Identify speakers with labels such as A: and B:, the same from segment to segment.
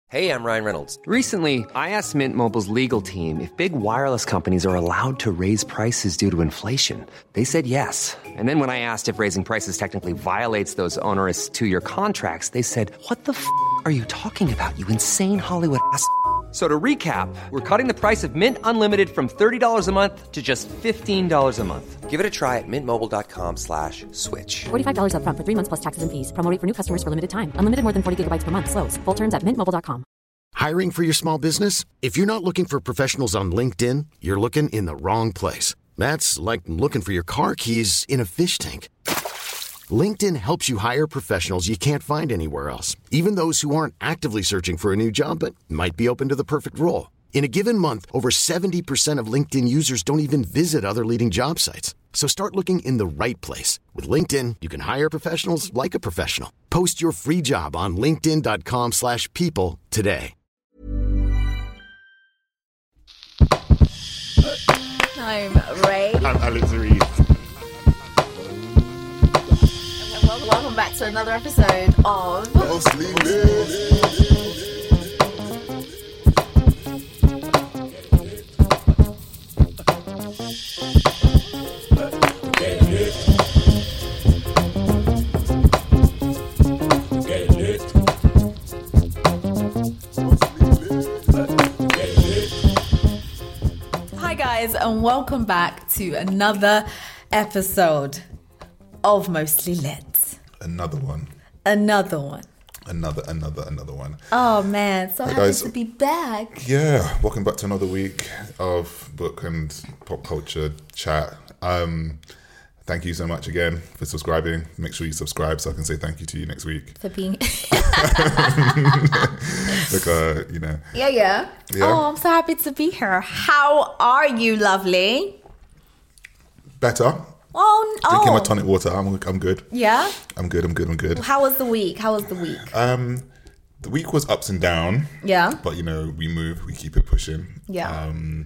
A: Hey, I'm Ryan Reynolds.
B: Recently, I asked Mint Mobile's legal team if big wireless companies are allowed to raise prices due to inflation. They said yes. And then when I asked if raising prices technically violates those onerous two-year contracts, they said, "What the f*** are you talking about, you insane Hollywood ass?" So to recap, we're cutting the price of Mint Unlimited from $30 a month to just $15 a month.
A: Give it a try at mintmobile.com/switch.
C: $45 up front for 3 months plus taxes and fees. Promo rate for new customers for limited time. Unlimited more than 40 gigabytes per month. Slows full terms at mintmobile.com.
D: Hiring for your small business? If you're not looking for professionals on LinkedIn, you're looking in the wrong place. That's like looking for your car keys in a fish tank. LinkedIn helps you hire professionals you can't find anywhere else, even those who aren't actively searching for a new job but might be open to the perfect role. In a given month, over 70% of LinkedIn users don't even visit other leading job sites. So start looking in the right place. With LinkedIn, you can hire professionals like a professional. Post your free job on linkedin.com/people today.
E: I'm Ray.
F: I'm Alex Reed.
E: Welcome back to another episode of
F: Mostly Lit.
E: Hi guys, and welcome back to another episode of Mostly Lit.
F: Another one.
E: Another one.
F: Another one.
E: Oh man, so
F: Hi,
E: happy
F: guys.
E: to be back.
F: Yeah, welcome back to another week of book and pop culture chat. Thank you so much again for subscribing. Make sure you subscribe so I can say thank you to you next week.
E: For being
F: Like, you know.
E: Yeah. Oh, I'm so happy to be here. How are you, lovely?
F: Better. Drinking my tonic water. I'm good.
E: Yeah?
F: I'm good.
E: How was the week?
F: The week was ups and down.
E: Yeah.
F: But, you know, we move, we keep it pushing.
E: Yeah.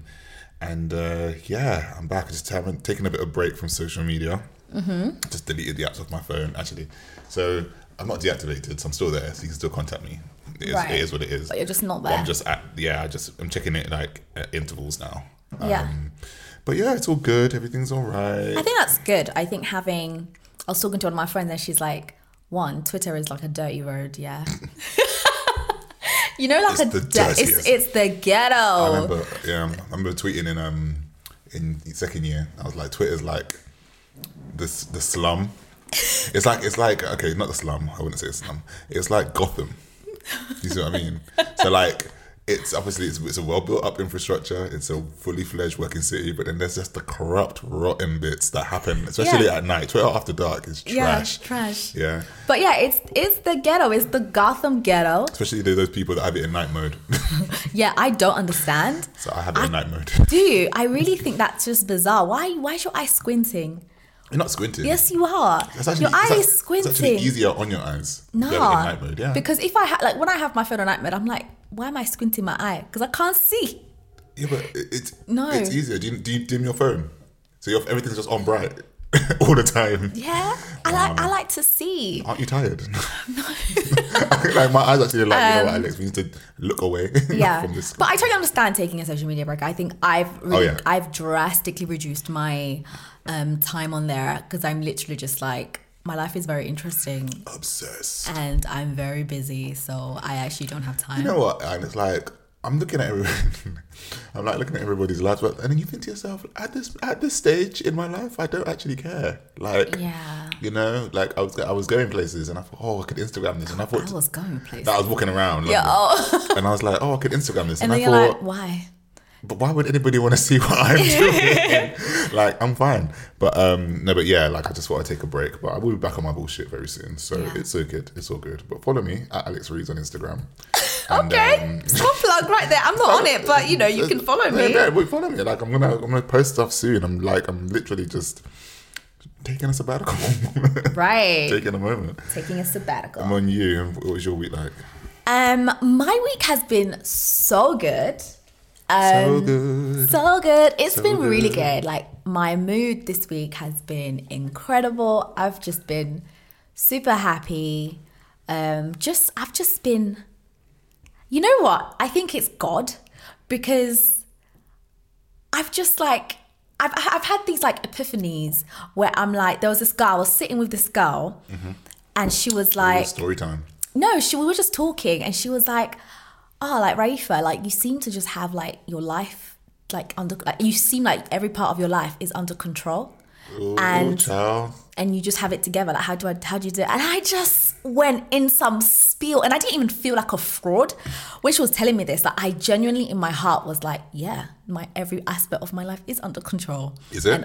F: I'm back. I just haven't taken a bit of break from social media. Mm-hmm. Just deleted the apps off my phone, actually. So I'm not deactivated, so I'm still there. So you can still contact me. It is what it is.
E: But you're just not there.
F: I'm checking it like at intervals now.
E: Yeah.
F: But yeah, it's all good. Everything's all right.
E: I think that's good. I think I was talking to one of my friends and she's like, Twitter is like a dirty road, yeah. You know, like it's the ghetto.
F: I remember tweeting in second year. I was like, Twitter's like the slum. It's like okay, not the slum. I wouldn't say a slum. It's like Gotham. You see what I mean? So like, it's obviously it's a well built up infrastructure. It's a fully fledged working city, but then there's just the corrupt, rotten bits that happen, especially at night. Twitter after dark is trash.
E: Yeah, trash.
F: Yeah.
E: But yeah, it's the ghetto. It's the Gotham ghetto.
F: Especially those people that have it in night mode.
E: Yeah, I don't understand.
F: So I have it in night mode.
E: Do you? I really think that's just bizarre. Why is your eye squinting?
F: You're not squinting.
E: Yes, you are. Your eye is squinting.
F: It's actually easier on your eyes.
E: No,
F: in night mode, yeah.
E: Because if when I have my phone on night mode, I'm like, why am I squinting my eye? Because I can't see.
F: Yeah, but it's easier. Do you dim your phone? So everything's just on bright all the time.
E: Yeah, I like to see.
F: Aren't you tired? No. I think like my eyes actually like, you know what, Alex, we need to look away from this.
E: But I totally understand taking a social media break. I think I've drastically reduced my time on there because I'm literally just like, my life is very interesting.
F: Obsessed.
E: And I'm very busy, so I actually don't have time.
F: You know what? And it's like, I'm looking at everybody's lives, and then you think to yourself, at this stage in my life, I don't actually care. Like,
E: yeah,
F: you know, like I was going places, and I thought, I could Instagram this, and I thought
E: I was going places.
F: That I was walking around,
E: and
F: I was like, I could Instagram this,
E: and
F: I
E: then
F: thought,
E: you're like, why?
F: But why would anybody want to see what I'm doing? Like, I'm fine. But but yeah, like I just thought I'd take a break. But I will be back on my bullshit very soon. So it's all good. It's all good. But follow me at Alex Reeds on Instagram. And,
E: okay, small plug right there. I'm not on it, but you know, you can follow me.
F: Yeah, follow me. Like I'm gonna post stuff soon. I'm literally just taking a sabbatical.
E: Right.
F: Taking a moment.
E: Taking a sabbatical.
F: I'm on you. What was your week like?
E: My week has been so good.
F: So good.
E: It's been really good. Like, my mood this week has been incredible. I've just been super happy. I've just been, You know what? I think it's God, because I've just like, I've had these like epiphanies where I'm like, there was this girl, I was sitting with this girl, and she was like,
F: story time.
E: No, we were just talking, and she was like, oh, like Raifa, like you seem to just have like your life like under, like, you seem like every part of your life is under control.
F: Ooh,
E: and
F: child.
E: And you just have it together. Like how do you do it? And I just went in some spiel, and I didn't even feel like a fraud when she was telling me this. Like I genuinely in my heart was like, yeah, my every aspect of my life is under control.
F: Is it?
E: And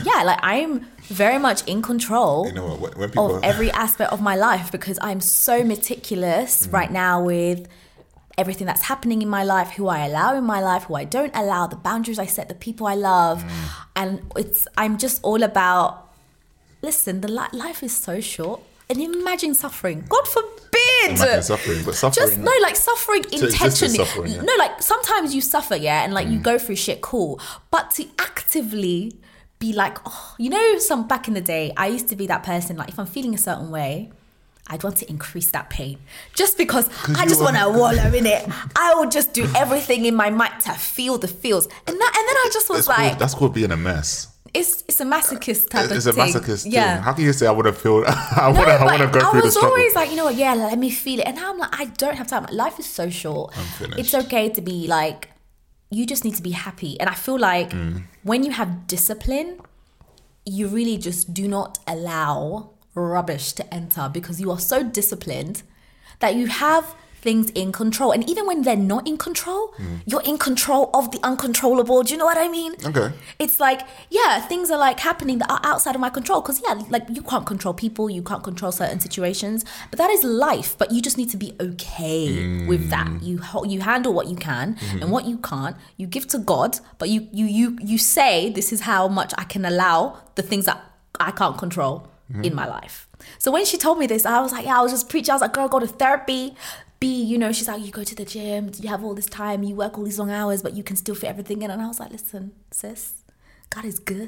E: I'm very much in control.
F: You know what? When people
E: of every aspect of my life, because I'm so meticulous right now with everything that's happening in my life, who I allow in my life, who I don't allow, the boundaries I set, the people I love. And I'm just all about, listen, life is so short. And imagine suffering. God forbid.
F: Imagine suffering, but suffering.
E: Suffering intentionally.
F: Suffering, yeah.
E: No, like sometimes you suffer, yeah, and like you go through shit, cool. But to actively be like, oh, you know, some back in the day, I used to be that person, like if I'm feeling a certain way, I'd want to increase that pain just because I just want to wallow in it. I would just do everything in my might to feel the feels. And then I just was
F: that's called being a mess.
E: It's a masochist type of thing.
F: It's a masochist thing.
E: Yeah.
F: How can you say I want to feel, I want to go through the struggle?
E: I was always like, you know what, yeah, let me feel it. And now I'm like, I don't have time. Life is so short.
F: I'm finished.
E: It's okay to be like, you just need to be happy. And I feel like when you have discipline, you really just do not allow rubbish to enter, because you are so disciplined that you have things in control. And even when they're not in control, you're in control of the uncontrollable. Do you know what I mean?
F: Okay.
E: It's like, yeah, things are like happening that are outside of my control, because yeah, like you can't control people, you can't control certain situations, but that is life. But you just need to be okay with that. You handle what you can, and what you can't, you give to God, but you say, this is how much I can allow the things that I can't control in my life. So when she told me this, I was like, yeah, I was just preaching. I was like, girl, go to therapy. You know, she's like, you go to the gym, you have all this time, you work all these long hours, but you can still fit everything in. And I was like, listen, sis, God is good.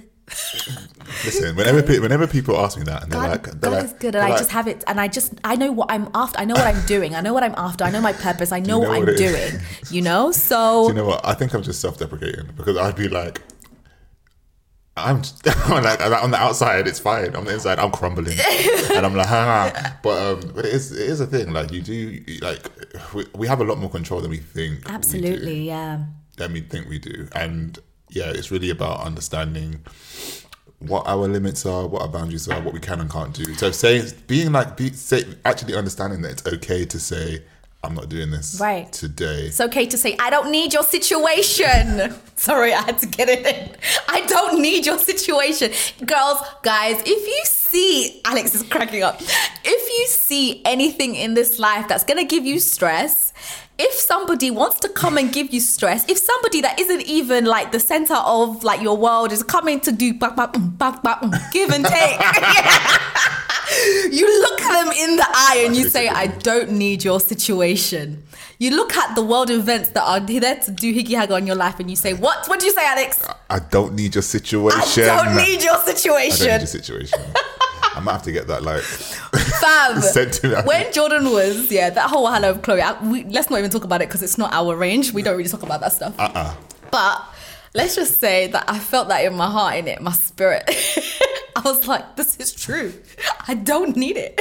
F: Listen, whenever people ask me that, and
E: God is good, and I just have it, and I know what I'm after. I know what I'm doing. I know what I'm after. I know my purpose. I know what I'm doing. You know, so.
F: Do you know what? I think I'm just self-deprecating, because I'd be like, I'm like, on the outside it's fine, on the inside I'm crumbling, and I'm like, but it is a thing. Like you do, like we have a lot more control than we think.
E: Absolutely,
F: we do,
E: yeah.
F: Than we think we do, and yeah, it's really about understanding what our limits are, what our boundaries are, what we can and can't do. So actually understanding that it's okay to say, I'm not doing this today.
E: It's okay to say, I don't need your situation. Sorry, I had to get it in. I don't need your situation. Girls, guys, if you see, Alex is cracking up. If you see anything in this life that's going to give you stress, if somebody wants to come and give you stress, if somebody that isn't even like the center of like your world is coming to do give and take, you look them in the eye and you say, I don't need your situation. You look at the world events that are there to do higgy hag on your life, and you say, what? What do you say, Alex?
F: I don't need your situation.
E: I don't need your situation.
F: I don't need your situation. I might have to get that like
E: fam.
F: sent to me.
E: When Jordan was, that whole hello of Chloe, let's not even talk about it because it's not our range. We don't really talk about that stuff. But let's just say that I felt that in my heart, in it, my spirit. I was like, this is true. I don't need it.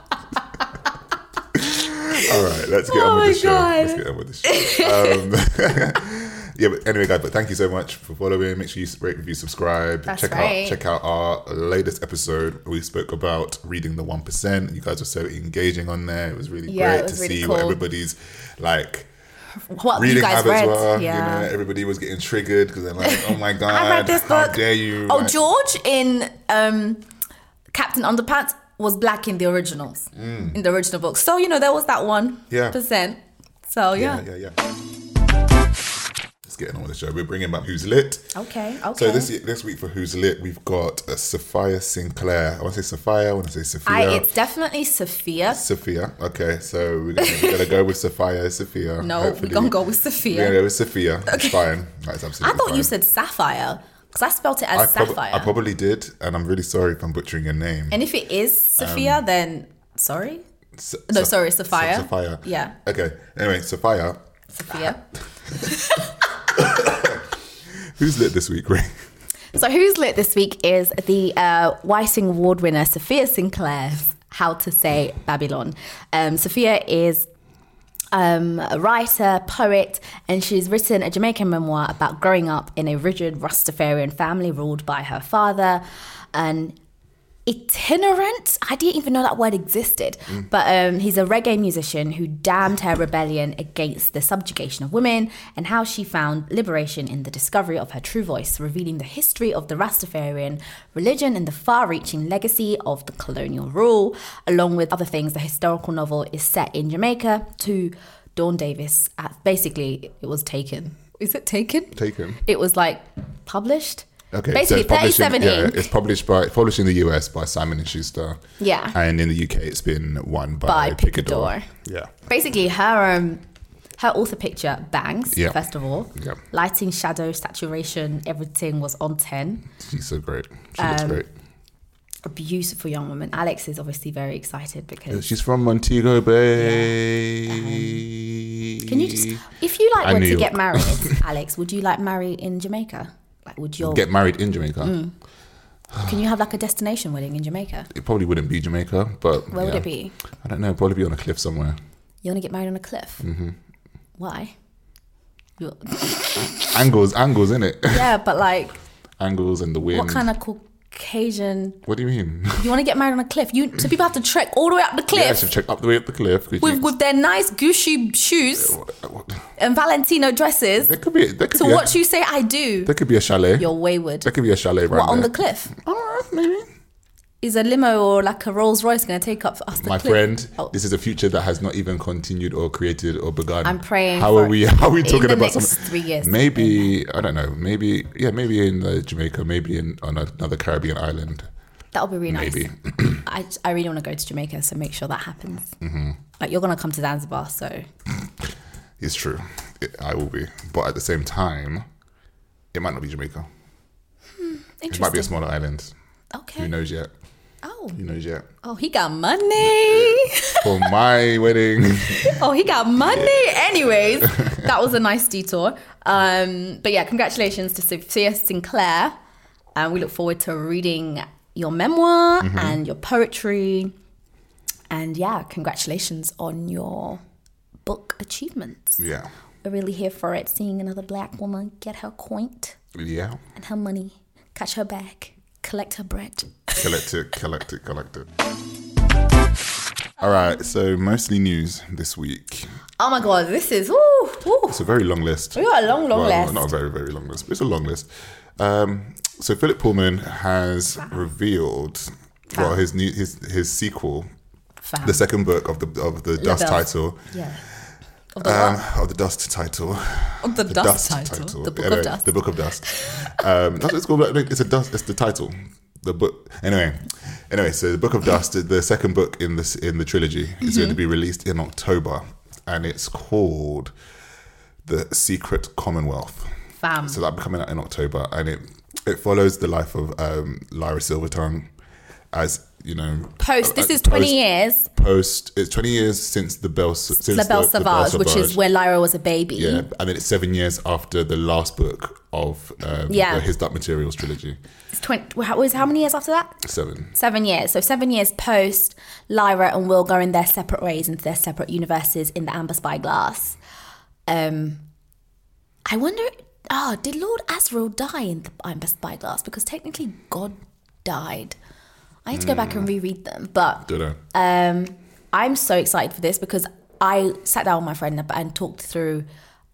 F: All right, let's get on with the show. Let's get on with the show. Yeah, but anyway, guys, but thank you so much for following. Make sure you rate, review, subscribe.
E: That's
F: check out our latest episode. We spoke about reading the 1%. You guys were so engaging on there. It was really great to see what everybody's like.
E: What
F: reading
E: you guys
F: habits
E: read,
F: were. You know, everybody was getting triggered because they're like, "Oh my god,
E: I read this book.
F: How dare you?"
E: Oh, George in Captain Underpants was black in the originals, in the original book. So there was that 1%. So yeah.
F: Let's get on with the show. We're bringing back Who's Lit.
E: Okay.
F: So this week for Who's Lit, we've got Sophia Sinclair. I want to say Sophia. I want to say Sophia.
E: It's definitely Sophia.
F: Sophia. Okay, so we're gonna go with Sophia.
E: No, we're gonna go with Sophia.
F: We're gonna go with Sophia. Okay. It's fine. That's absolutely
E: I thought
F: fine.
E: You said Sapphire. Because I spelt it as Sapphire.
F: I probably did, and I'm really sorry if I'm butchering your name.
E: And if it is Sophia, then sorry? Sorry, Sophia.
F: Sophia.
E: Yeah.
F: Okay. Anyway, Sophia
E: Sophia.
F: Who's lit this week, Ray?
E: So who's lit this week is the Weissing Award winner, Sophia Sinclair's How to Say Babylon. Sophia is a writer, poet, and she's written a Jamaican memoir about growing up in a rigid Rastafarian family ruled by her father, an itinerant, I didn't even know that word existed, but he's a reggae musician who damned her rebellion against the subjugation of women and how she found liberation in the discovery of her true voice, revealing the history of the Rastafarian religion and the far-reaching legacy of the colonial rule. Along with other things, the historical novel is set in Jamaica to Dawn Davis. Basically, it was taken. Is it taken?
F: Taken.
E: It was like published.
F: Okay,
E: basically,
F: so it's
E: 37 ink.
F: It's published in the US by Simon & Schuster.
E: Yeah.
F: And in the UK, it's been won by Picador. Yeah.
E: Basically, her author picture bangs,
F: Yeah.
E: first of all.
F: Yeah.
E: Lighting, shadow, saturation, everything was on 10.
F: She's so great. She looks great.
E: A beautiful young woman. Alex is obviously very excited because...
F: She's from Montego Bay.
E: Can you just... If you
F: And
E: were
F: New
E: to
F: York.
E: get married, Alex, would you marry in Jamaica? Like, would you
F: Get married in Jamaica?
E: Can you have a destination wedding in Jamaica?
F: It probably wouldn't be Jamaica, but
E: Where would it be?
F: I don't know. Probably be on a cliff somewhere.
E: You want to get married on a cliff? Mm-hmm. Why?
F: Angles, innit?
E: Yeah, but
F: Angles and the wind.
E: what kind of Caucasian...
F: What do you mean?
E: You want to get married on a cliff? So people have to trek all the way up the cliff.
F: Yeah, so check up the way up the cliff.
E: With their nice Gucci shoes and Valentino dresses
F: There could be.
E: to watch you say I do.
F: There could be a chalet.
E: You're wayward.
F: There could be a chalet right
E: What, on
F: there.
E: the cliff?
F: Maybe.
E: Is a limo or like a Rolls Royce going to take up us the
F: My
E: cliff?
F: friend,
E: Oh,
F: this is a future that has not even continued or created or begun.
E: I'm praying
F: How
E: for
F: are we
E: it.
F: talking
E: In the
F: about
E: next
F: something?
E: 3 years.
F: Maybe, I don't know, maybe in Jamaica, maybe on another Caribbean island.
E: that would be really
F: Maybe.
E: nice. I really want to go to Jamaica, so make sure that happens. Mm-hmm. Like, you're going to come to Zanzibar, so...
F: It's true. I will be. But at the same time, it might not be Jamaica.
E: Interesting.
F: It might be a smaller island.
E: Okay.
F: Who knows yet?
E: Oh.
F: Who knows yet?
E: Oh, he got money.
F: For my wedding.
E: Oh, he got money. Anyways, that was a nice detour. But yeah, congratulations to Sophia Sinclair. We look forward to reading your memoir and your poetry. And yeah, congratulations on your book achievements.
F: Yeah.
E: We're really here for it, seeing another black woman get her coin
F: Yeah.
E: and her money, catch her bag, collect her bread.
F: Collect it. All right, so mostly news this week.
E: Oh my God, this is, ooh.
F: It's a very long list.
E: We got a long list.
F: Not a very, very long list, but it's a long list. So Philip Pullman has revealed, well, his sequel,
E: Fam.
F: the second book of the Dust
E: Labelle.
F: title.
E: Yeah. Of the what?
F: Of the Dust title.
E: Of the Dust title. The Book of Dust.
F: The Book of Dust. That's what it's called. It's the title. The book. Anyway, so the Book of Dust, the second book in the trilogy, is going to be released in October, and it's called The Secret Commonwealth.
E: Fam.
F: So that'll be coming out in October, and it follows the life of Lyra Silvertongue, as you know.
E: This is 20 years.
F: It's 20 years since the Belle
E: Savage, which is where Lyra was a baby.
F: Yeah, and then it's 7 years after the last book of the His Dark Materials trilogy.
E: It's 20. How many years after that?
F: 7.
E: 7 years. So 7 years post Lyra and Will going their separate ways into their separate universes in the Amber Spyglass. I wonder. Did Lord Asriel die in the Amber Spyglass? Because technically God died. I need to go back and reread them. But I'm so excited for this because I sat down with my friend and talked through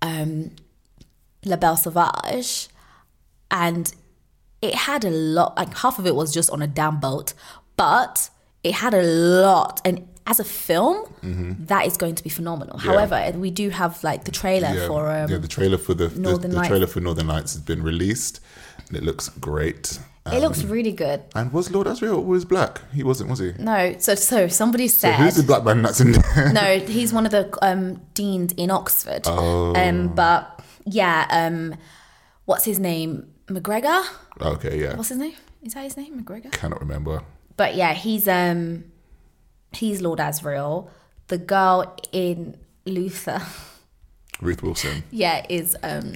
E: La Belle Sauvage, and it had a lot, like half of it was just on a damn boat, but it had a lot. And as a film, that is going to be phenomenal.
F: Yeah.
E: However, we do have like the trailer for
F: the trailer for the
E: Northern Lights.
F: trailer for Northern Lights has been released, and it looks great.
E: It looks really good.
F: And was Lord Asriel always black? He wasn't, was he?
E: No, so somebody said...
F: So who's the black man that's in there?
E: No, he's one of the deans in Oxford.
F: Oh.
E: But yeah, what's his name? McGregor?
F: Okay, yeah.
E: What's his name? Is that his name? McGregor?
F: Cannot remember.
E: But yeah, he's Lord Asriel. The girl in Luther.
F: Ruth Wilson.
E: Yeah, is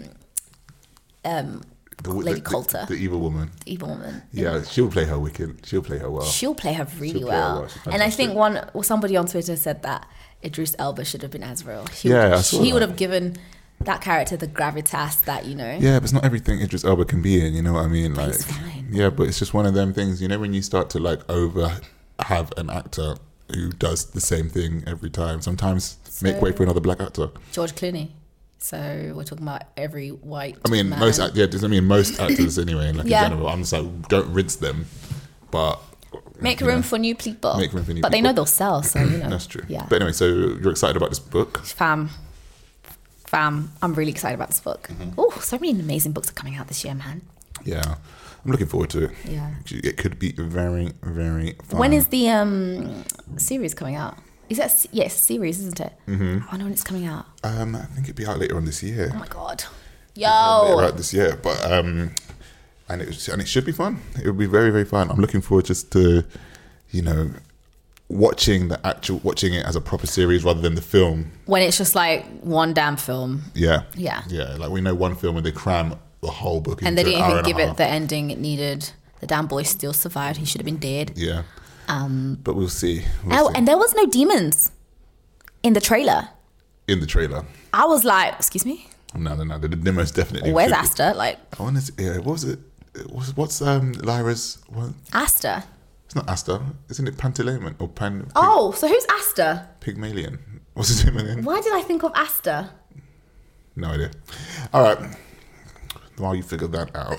E: Lady Coulter.
F: The evil woman.
E: Evil woman.
F: Yeah, she'll play her wicked. She'll play her well.
E: She'll play her really
F: She'll play her
E: well.
F: well. She's
E: And I think
F: fantastic.
E: somebody on Twitter said that Idris Elba should have been Azrael. He would have given that character the gravitas that, you know.
F: Yeah, but it's not everything Idris Elba can be in, you know what I mean?
E: But
F: Like,
E: he's fine.
F: yeah, but it's just one of them things, you know, when you start to like have an actor who does the same thing every time. Sometimes make way for another black actor.
E: George Clooney. So we're talking about every white
F: I mean,
E: man.
F: most actors anyway, like
E: Yeah.
F: in general. I'm just like, don't rinse them, but
E: Make
F: you
E: room
F: know,
E: for new people.
F: Make room for new
E: but they know
F: people.
E: they'll sell, so you know.
F: That's true.
E: Yeah.
F: But anyway, so you're excited about this book?
E: Fam, I'm really excited about this book.
F: Mm-hmm.
E: Oh, so many amazing books are coming out this year, man.
F: Yeah, I'm looking forward to it.
E: Yeah.
F: It could be very, very fun.
E: When is the series coming out? Is that it's a series, isn't it? Mm-hmm. I wonder when it's coming out.
F: I think it'll be out later on this year.
E: Oh my god,
F: Later
E: yo!
F: out this year, but and it should be fun. It will be very, very fun. I'm looking forward just to, you know, watching it as a proper series rather than the film.
E: When it's just like one damn film,
F: Yeah.
E: Yeah.
F: Like we know one film where they cram the whole book
E: and
F: into
E: they didn't
F: an hour
E: even
F: and a
E: give it
F: half.
E: the ending it needed. The damn boy still survived. He should have been dead.
F: Yeah. But we'll see. We'll
E: Oh,
F: see.
E: and there was no demons in the trailer.
F: In the trailer.
E: I was like, excuse me,
F: No. They most definitely.
E: where's
F: could be.
E: Asta? Like
F: I want to. Yeah. What was it? What's Lyra's? What?
E: Asta.
F: It's not Asta. Isn't it Pantaleimon or
E: Oh, so who's Asta?
F: Pygmalion? What's his name again?
E: Why did I think of Asta?
F: No idea. All right. While you figure that out,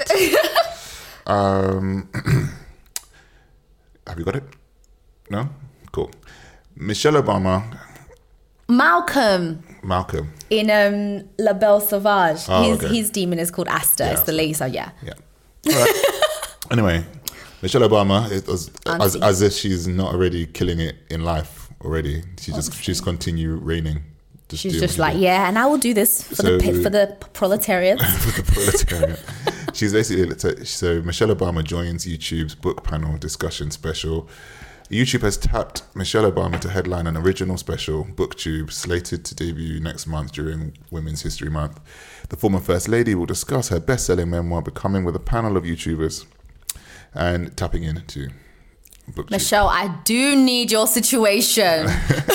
F: have you got it? No? Cool. Michelle Obama,
E: Malcolm
F: Malcolm.
E: in La Belle Sauvage.
F: Oh, okay.
E: His demon is called Asta.
F: Yeah,
E: It's the lady. So yeah.
F: Yeah. All right. Anyway, Michelle Obama, it was
E: Auntie.
F: as if she's not already killing it in life already. She's continue reigning.
E: She's
F: doing
E: just
F: what
E: like,
F: she does.
E: yeah, and I will do this for the proletariat.
F: For the proletariat. She's basically, so Michelle Obama joins YouTube's book panel discussion special. YouTube has tapped Michelle Obama to headline an original special, BookTube, slated to debut next month during Women's History Month. The former First Lady will discuss her best-selling memoir, Becoming, with a panel of YouTubers and tapping into BookTube.
E: Michelle, I do need your situation.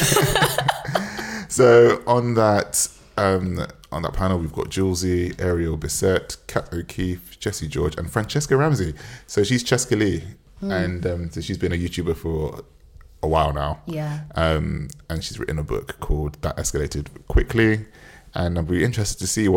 F: So on that panel, we've got Julesy, Ariel Bissett, Kat O'Keefe, Jessie George, and Francesca Ramsey. So she's Cheska Lee, and so she's been a YouTuber for a while now.
E: Yeah.
F: And she's written a book called That Escalated Quickly, and I'm really interested to see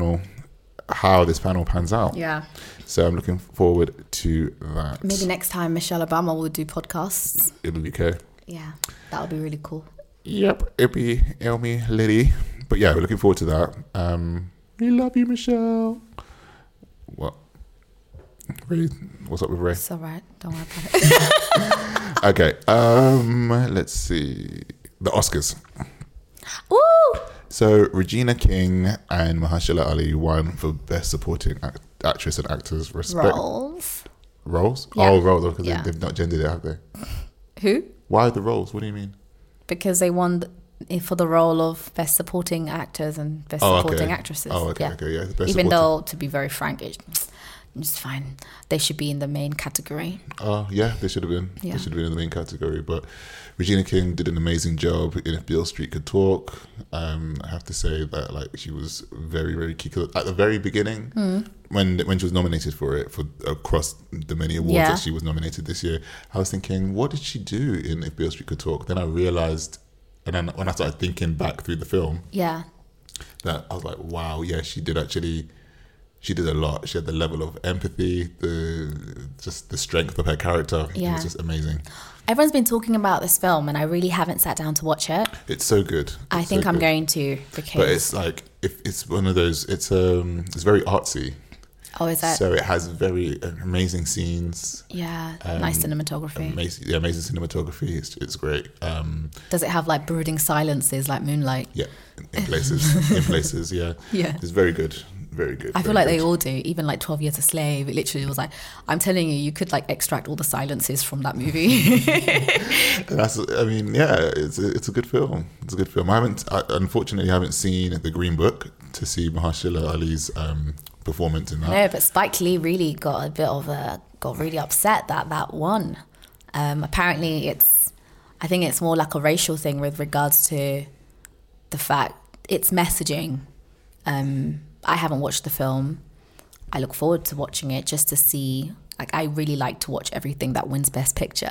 F: how this panel pans out.
E: Yeah.
F: So I'm looking forward to that.
E: Maybe next time Michelle Obama will do podcasts.
F: It'll be okay.
E: Yeah, that would be really cool.
F: Yep, it'll be Liddy. But yeah, we're looking forward to that. We love you, Michelle. What? Ray? What's up with Ray?
E: It's all right. Don't worry about it.
F: Okay. Let's see. The Oscars.
E: Ooh!
F: So Regina King and Mahershala Ali won for Best Supporting Actress and Actors, respect. Roles?
E: Yeah.
F: Oh, roles, because
E: Yeah.
F: they've not gendered it, have they?
E: Who?
F: Why the roles? What do you mean?
E: Because they won for the role of Best Supporting Actors and Best Supporting Actresses.
F: Oh, okay,
E: yeah.
F: okay, yeah. Best
E: Even
F: supporting.
E: though, to be very frank, it's fine. They should be in the main category.
F: Oh, yeah, they should have been.
E: Yeah.
F: They should have been in the main category. But Regina King did an amazing job in If Beale Street Could Talk. I have to say that she was very, very key. 'Cause at the very beginning, when she was nominated for it, across the many awards
E: Yeah.
F: that she was nominated this year, I was thinking, what did she do in If Beale Street Could Talk? Then I realised, and then when I started thinking back through the film,
E: Yeah.
F: that I was like, wow, yeah, she did a lot. She had the level of empathy, the strength of her character. It
E: Yeah.
F: was just amazing.
E: Everyone's been talking about this film, and I really haven't sat down to watch it.
F: It's so good.
E: I
F: It's
E: think
F: so
E: I'm
F: good.
E: going to because.
F: But it's like if it's one of those. It's very artsy.
E: Oh, is that?
F: So it has very amazing scenes.
E: Yeah, nice cinematography.
F: Amazing cinematography. It's great.
E: Does it have like brooding silences like Moonlight?
F: Yeah, in places. Yeah.
E: Yeah.
F: It's very good. Very good.
E: I feel
F: very
E: like they
F: good.
E: all do. Even like 12 Years a Slave, it literally was like, I'm telling you could like extract all the silences from that movie.
F: It's a good film. It's a good film. I unfortunately haven't seen The Green Book, to see Mahershala Ali's performance in that.
E: No, but Spike Lee really got really upset that won. Apparently, I think it's more like a racial thing with regards to the fact it's messaging. I haven't watched the film. I look forward to watching it just to see. Like, I really like to watch everything that wins Best Picture.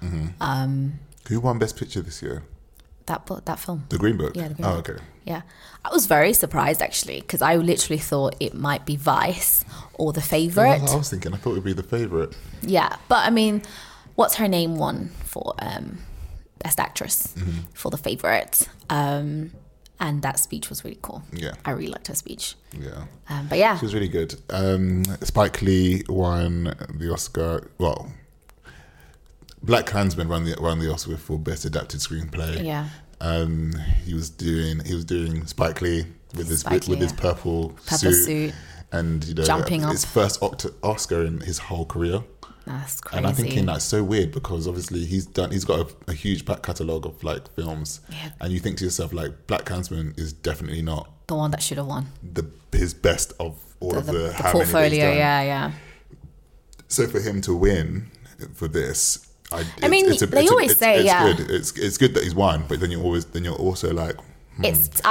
F: Who won Best Picture this year?
E: That film.
F: The Green Book?
E: Yeah, the Green Book.
F: Okay.
E: Yeah. I was very surprised, actually, because I literally thought it might be Vice or The Favourite.
F: I was thinking, I thought it would be The Favourite.
E: Yeah, but I mean, what's her name won for Best Actress for The Favourite. And that speech was really cool.
F: Yeah.
E: I really liked her speech.
F: Yeah.
E: But yeah.
F: She was really good. Spike Lee won the Oscar. Well, Black Klansman won the Oscar for Best Adapted Screenplay.
E: Yeah.
F: He was doing Spike Lee with his purple
E: suit.
F: And
E: jumping up.
F: His first Oscar in his whole career.
E: That's crazy.
F: And I'm thinking that's so weird because obviously he's got a huge back catalogue of like films, and you think to yourself like Black Klansman is definitely not
E: the one that should have won.
F: His best of all of the
E: portfolio. Yeah.
F: So for him to win for this,
E: they always say
F: good. It's good that he's won, but then you're also like.
E: I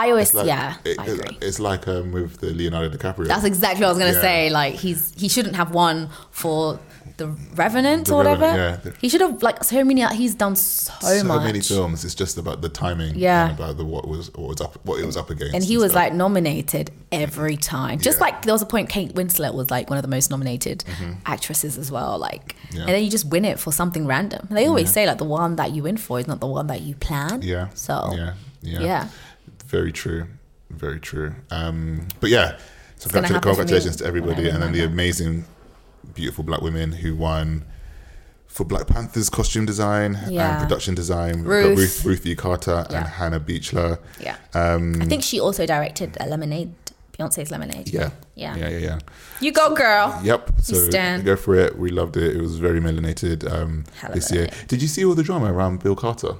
E: agree.
F: It's like with the Leonardo DiCaprio.
E: That's exactly what I was going to say. Like he shouldn't have won for The Revenant or whatever.
F: Yeah.
E: He should have he's done so much.
F: many films. It's just about the timing.
E: Yeah.
F: And about what it was up against.
E: And he was like nominated every time. Just like there was a point Kate Winslet was like one of the most nominated actresses as well. Like, and then you just win it for something random. And they always say like the one that you win for is not the one that you plan.
F: Yeah.
E: So
F: yeah. Very true. Very true. But yeah, so congratulations to everybody, and then the amazing, beautiful black women who won for Black Panther's costume design and production design. Ruth E. Carter and Hannah Beachler.
E: Yeah. I think she also directed Lemonade, Beyonce's Lemonade.
F: Yeah.
E: You go, girl.
F: Yep. So go for it. We loved it. It was very melanated this year. Did you see all the drama around Bill Carter?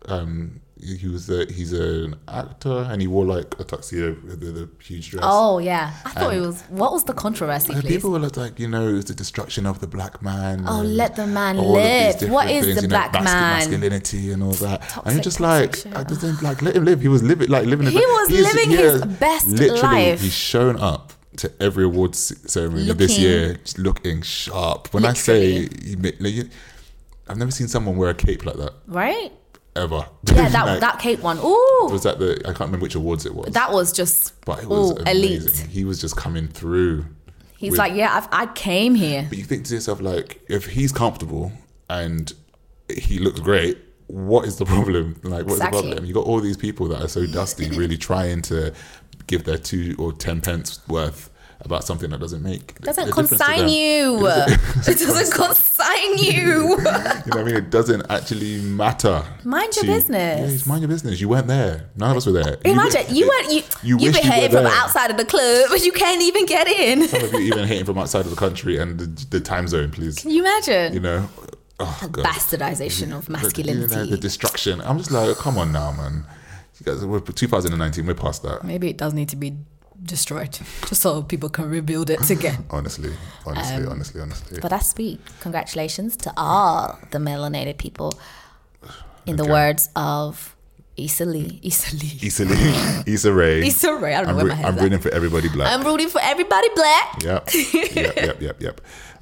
F: He's an actor and he wore like a tuxedo with a huge dress.
E: Oh yeah, I thought it was. What was the controversy? Please?
F: People were like, it's the destruction of the black man.
E: Oh, let the man live. What is the black man?
F: Masculinity and all that. Toxic, and you're just like, I just think like let him live. He was living his best life. He's shown up to every awards ceremony this year, just looking sharp. When literally. I say, I've never seen someone wear a cape like that.
E: Right.
F: Ever.
E: Yeah, that cape one. Ooh.
F: Was that I can't remember which awards it was.
E: That was just,
F: but it was amazing.
E: Elite.
F: He was just coming through.
E: He's like, I came here.
F: But you think to yourself, like, if he's comfortable and he looks great, what is the problem? Like, what's the problem? You got all these people that are so dusty, really trying to give their 2 or 10 pence worth about something that doesn't consign
E: you. It doesn't consign you.
F: You know what I mean? It doesn't actually matter.
E: Mind your business.
F: Yeah, mind your business. You weren't there. None of us were there.
E: Imagine you behave from outside of the club, but you can't even get in.
F: Some of you even hating from outside of the country and the time zone, please.
E: Can you imagine?
F: You know,
E: bastardization of masculinity.
F: The destruction. I'm just like, come on now, man. You guys, we're 2019. We're past that.
E: Maybe it does need to be destroyed just so people can rebuild it again.
F: honestly.
E: But that's sweet. Congratulations to all the melanated people. In the words of Issa Rae.
F: I don't know
E: where my head's
F: I'm rooting for everybody black.
E: I'm rooting for everybody black.
F: Yep.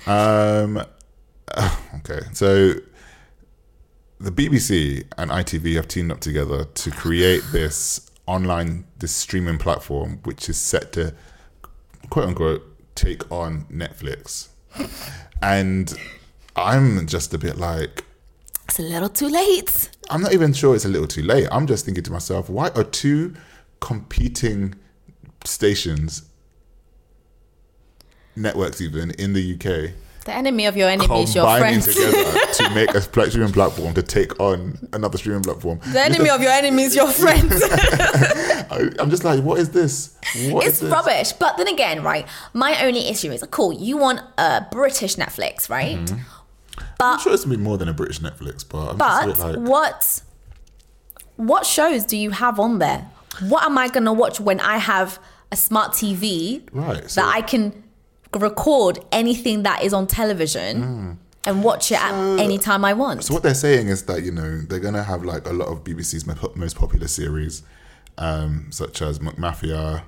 F: Okay, so the BBC and ITV have teamed up together to create this streaming platform which is set to quote unquote take on Netflix. And I'm just a bit like,
E: it's a little too late.
F: I'm not even sure it's a little too late. I'm just thinking to myself, why are 2 competing stations, networks even, in the UK,
E: the enemy of your enemy is your friend,
F: together to make a streaming platform to take on another streaming platform?
E: The enemy of your enemy is your friend.
F: I'm just like, what is this?
E: It's rubbish. But then again, right, my only issue is, cool, you want a British Netflix, right?
F: Mm-hmm.
E: But
F: I'm sure it's going to be more than a British Netflix, but just a bit like,
E: what shows do you have on there? What am I going to watch when I have a smart TV
F: Right, so-
E: that I can record anything that is on television and watch it at any time I want.
F: So what they're saying is that, you know, they're going to have like a lot of BBC's most popular series, such as McMafia,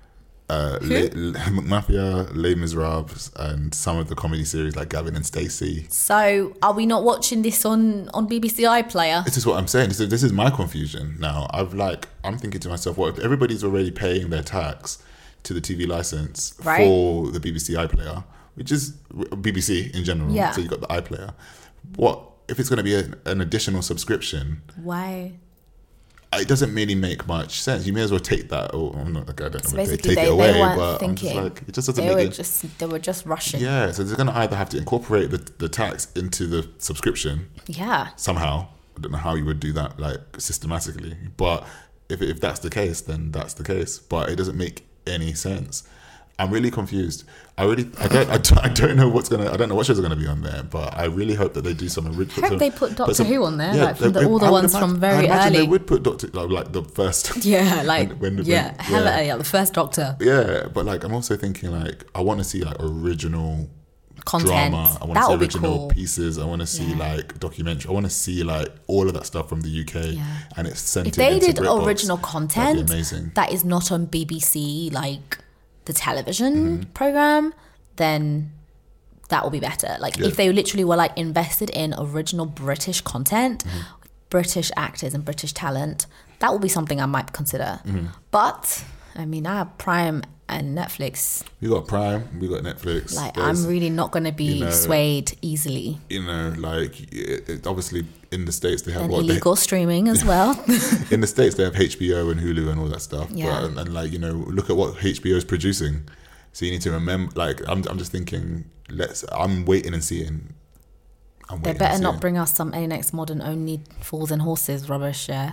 F: McMafia, Les Miserables, and some of the comedy series like Gavin and Stacey.
E: So are we not watching this on BBC iPlayer?
F: This is what I'm saying. This is my confusion now. I'm thinking to myself, what if everybody's already paying their tax to the TV license
E: Right.
F: for the BBC iPlayer, which is BBC in general.
E: Yeah.
F: So you got the iPlayer. What if it's going to be an additional subscription?
E: Why?
F: It doesn't really make much sense. You may as well take that. Or I'm not like I don't
E: So
F: know. If they
E: basically,
F: take
E: they
F: it away,
E: weren't
F: but
E: thinking.
F: I'm just like, it just doesn't
E: They
F: make
E: were
F: it.
E: they were just rushing.
F: Yeah, so they're going to either have to incorporate the tax into the subscription
E: Yeah.
F: somehow. I don't know how you would do that, like systematically. But if that's the case, then that's the case. But it doesn't make any sense. I'm really confused. I don't know what's gonna. I don't know what shows are gonna be on there. But I really hope that they do some original.
E: I hope they put Doctor Who on there, like from all the
F: I would
E: ones from
F: I
E: very
F: imagine
E: early.
F: They would put Doctor like the first.
E: Yeah, like
F: yeah.
E: hella early, like the first Doctor
F: Yeah, but like I'm also thinking like I want to see like original
E: content.
F: drama. I want
E: That
F: to see
E: would be
F: original
E: cool.
F: pieces. I want to see like documentary. I want to see like all of that stuff from the UK, and it's sent.
E: If they
F: into
E: did
F: BritBox,
E: original
F: that'd
E: content
F: be amazing.
E: that is not on BBC, like the television
F: Mm-hmm.
E: program, then that will be better. Like if they literally were like invested in original British content,
F: Mm-hmm.
E: British actors and British talent, that will be something I might consider.
F: Mm-hmm.
E: But I mean, I have Prime and Netflix.
F: We got Prime, we got Netflix.
E: Like
F: There's,
E: I'm really not going to be
F: you know,
E: swayed easily.
F: you know, like it, obviously in the States they have
E: And
F: what
E: illegal streaming as well.
F: in the States they have HBO and Hulu and all that stuff.
E: Yeah.
F: But, and like, you know, look at what HBO is producing. So you need to remember, like, I'm just thinking, I'm waiting and seeing.
E: They better not bring us some A-Next Modern only Fools and Horses rubbish, yeah.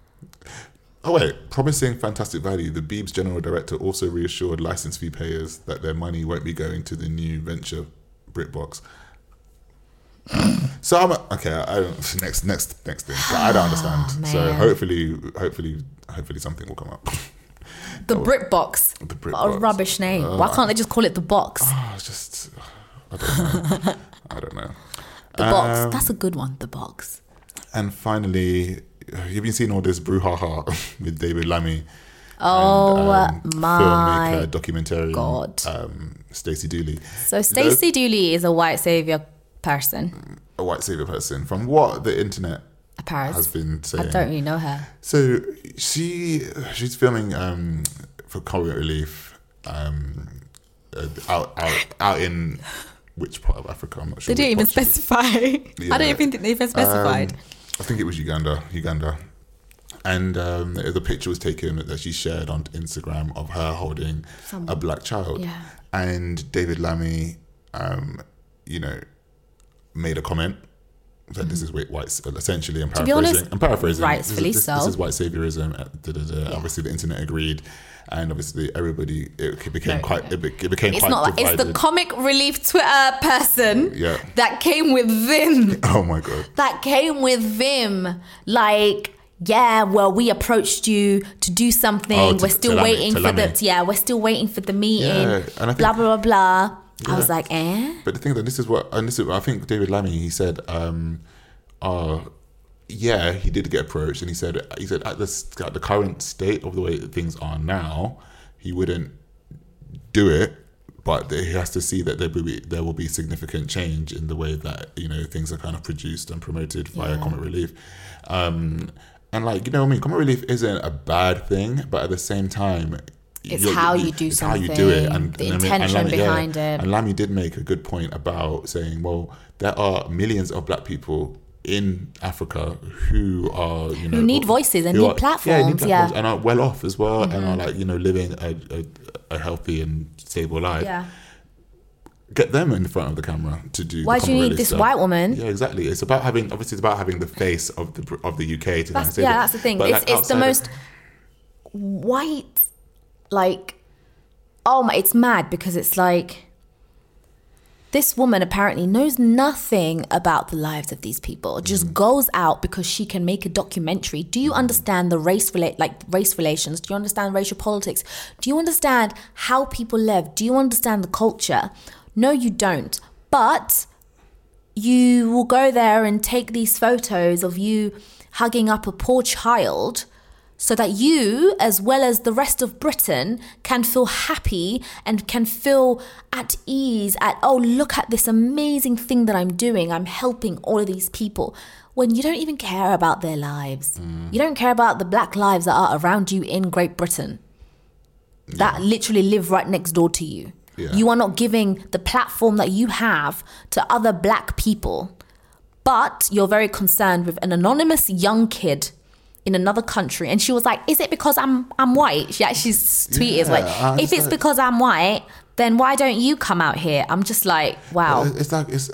F: Oh wait, promising fantastic value. The Beebs general director also reassured license fee payers that their money won't be going to the new venture BritBox. So I'm okay. I don't, next thing. But I don't understand. So
E: man.
F: hopefully something will come up.
E: The BritBox.
F: The BritBox.
E: What a rubbish name. Why can't they just call it The Box?
F: It's just I don't know. I don't know.
E: The Box. That's a good one, The Box.
F: And finally, you've been seeing all this brouhaha with David Lammy.
E: Oh
F: and,
E: my
F: filmmaker, documentarian,
E: God.
F: Stacey Dooley.
E: So Stacey Dooley is a white saviour person.
F: A white savior person, from what the internet
E: Paris.
F: has been saying.
E: I don't really know her.
F: So she's filming for Comic Relief out in which part of Africa? I'm not sure.
E: They didn't even
F: which part she was.
E: specify.
F: Yeah.
E: I don't even think they even specified.
F: I think it was Uganda. And the picture was taken that she shared on Instagram of her holding a black child.
E: Yeah.
F: And David Lammy, made a comment that this is white. Essentially, I'm
E: be honest,
F: paraphrasing.
E: rightfully
F: This
E: so.
F: is white saviorism. Obviously, the internet agreed, and obviously everybody. It became quite. It became
E: It's
F: quite
E: not like
F: divided.
E: it's the Comic Relief Twitter person
F: Yeah.
E: that came with Vim.
F: Oh my god.
E: That came with Vim. Like, yeah, well, we approached you to do something.
F: Oh,
E: we're still waiting for we're still waiting for the meeting.
F: Yeah, and I think-
E: blah blah blah blah.
F: Yeah.
E: I was like, eh?
F: But the thing that this is I think David Lammy, he said, yeah, he did get approached, and he said at the current state of the way that things are now, he wouldn't do it, but he has to see that there will be significant change in the way that, you know, things are kind of produced and promoted via Comic Relief. And like, you know what I mean, Comic Relief isn't a bad thing, but at the same time,
E: It's how you do
F: it's how you
E: something,
F: do it, and
E: the
F: and
E: intention
F: Lammy,
E: behind it.
F: And Lammy did make a good point about saying, well, there are millions of black people in Africa who are, you know,
E: Who need voices and
F: who
E: need
F: are-
E: platforms,
F: and are well off as well, and are like, you know, living a healthy and stable life.
E: Yeah.
F: Get them in front of the camera to do.
E: Why
F: the
E: do you
F: Comic
E: need
F: Relief
E: this
F: stuff.
E: white woman?
F: Yeah, exactly. It's about having the face of the UK to kind of say that.
E: That's the thing.
F: But,
E: It's
F: like,
E: it's the
F: outside
E: most white, like, oh my, it's mad because it's like this woman apparently knows nothing about the lives of these people. Just goes out because she can make a documentary. Do you understand the race relations? Do you understand racial politics? Do you understand how people live? Do you understand the culture? No, you don't. But you will go there and take these photos of you hugging up a poor child so that you, as well as the rest of Britain, can feel happy and can feel at ease at, oh, look at this amazing thing that I'm doing. I'm helping all of these people. When you don't even care about their lives. You don't care about the black lives that are around you in Great Britain that literally live right next door to you. Yeah. You are not giving the platform that you have to other black people, but you're very concerned with an anonymous young kid in another country. And she was like, is it because I'm white? She actually tweeted, if it's because I'm white, then why don't you come out here? I'm just like, wow.
F: It's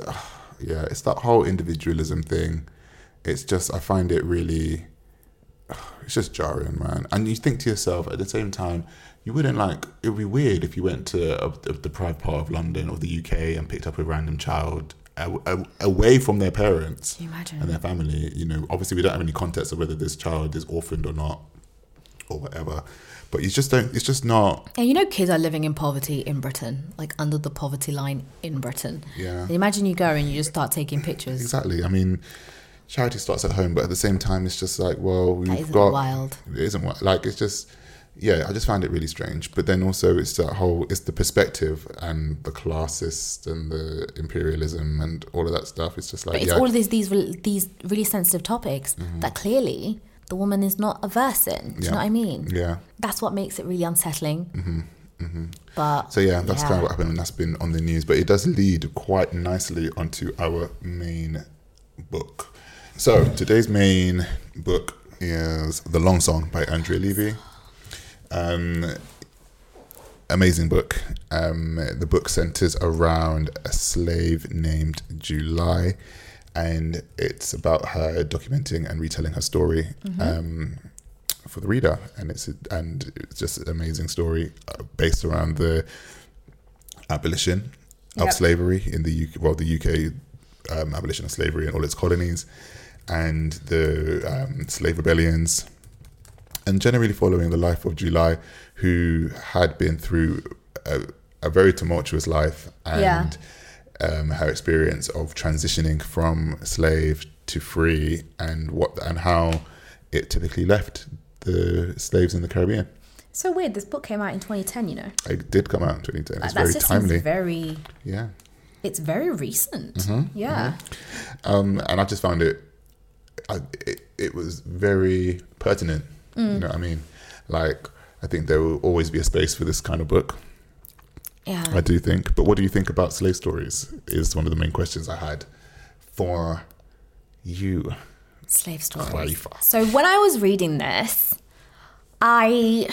F: that whole individualism thing. It's just, I find it really, it's just jarring, man. And you think to yourself, at the same time, you wouldn't it would be weird if you went to a deprived part of London or the UK and picked up a random child away from their parents and their family. You know, obviously we don't have any context of whether this child is orphaned or not or whatever, but you just don't, it's just not.
E: And you know, kids are living in poverty in Britain, like under the poverty line in Britain.
F: Yeah.
E: And imagine you go and you just start taking pictures.
F: Exactly. I mean, charity starts at home, but at the same time it's just like, well, we've got
E: wild.
F: It isn't wild. Like, it's just, yeah, I just found it really strange. But then also it's the perspective and the classist and the imperialism and all of that stuff. It's just like,
E: but it's all of these really sensitive topics that clearly the woman is not averse in. Do you know what I mean?
F: Yeah.
E: That's what makes it really unsettling. But
F: so yeah, that's kind of what happened, and that's been on the news. But it does lead quite nicely onto our main book. So today's main book is The Long Song by Andrea Levy. Amazing book. The book centers around a slave named July, and it's about her documenting and retelling her story for the reader, and it's just an amazing story based around the abolition of slavery in the UK. Well, the UK abolition of slavery in all its colonies, and the slave rebellions. And generally following the life of July, who had been through a very tumultuous life, and her experience of transitioning from slave to free, and how it typically left the slaves in the Caribbean.
E: So weird. This book came out in 2010. You know,
F: it did come out in 2010. It's very timely.
E: Very.
F: Yeah.
E: It's very recent. Yeah.
F: And I just found it was very pertinent. You know what I mean? Like, I think there will always be a space for this kind of book.
E: Yeah.
F: I do think. But what do you think about slave stories is one of the main questions I had for you.
E: Slave stories.
F: Khalifa.
E: So when I was reading this, I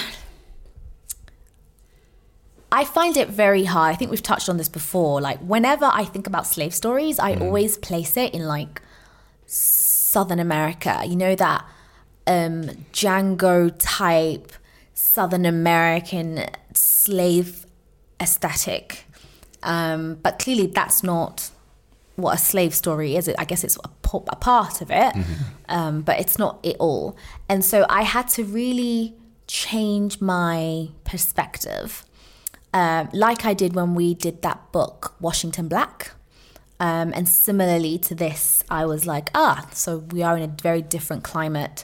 E: find it very hard. I think we've touched on this before. Like, whenever I think about slave stories, I always place it in like Southern America. You know, that Django type Southern American slave aesthetic. But clearly that's not what a slave story is. I guess it's a part of it, but it's not it all. And so I had to really change my perspective, like I did when we did that book, Washington Black. And similarly to this, I was like, so we are in a very different climate.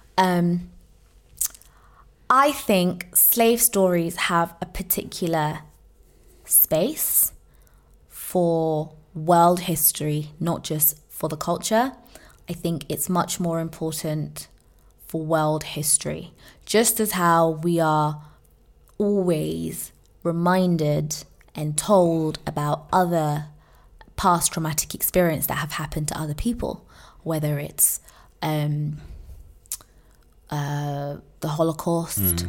E: I think slave stories have a particular space for world history, not just for the culture. I think it's much more important for world history, just as how we are always reminded and told about other past traumatic experience that have happened to other people, whether it's the Holocaust,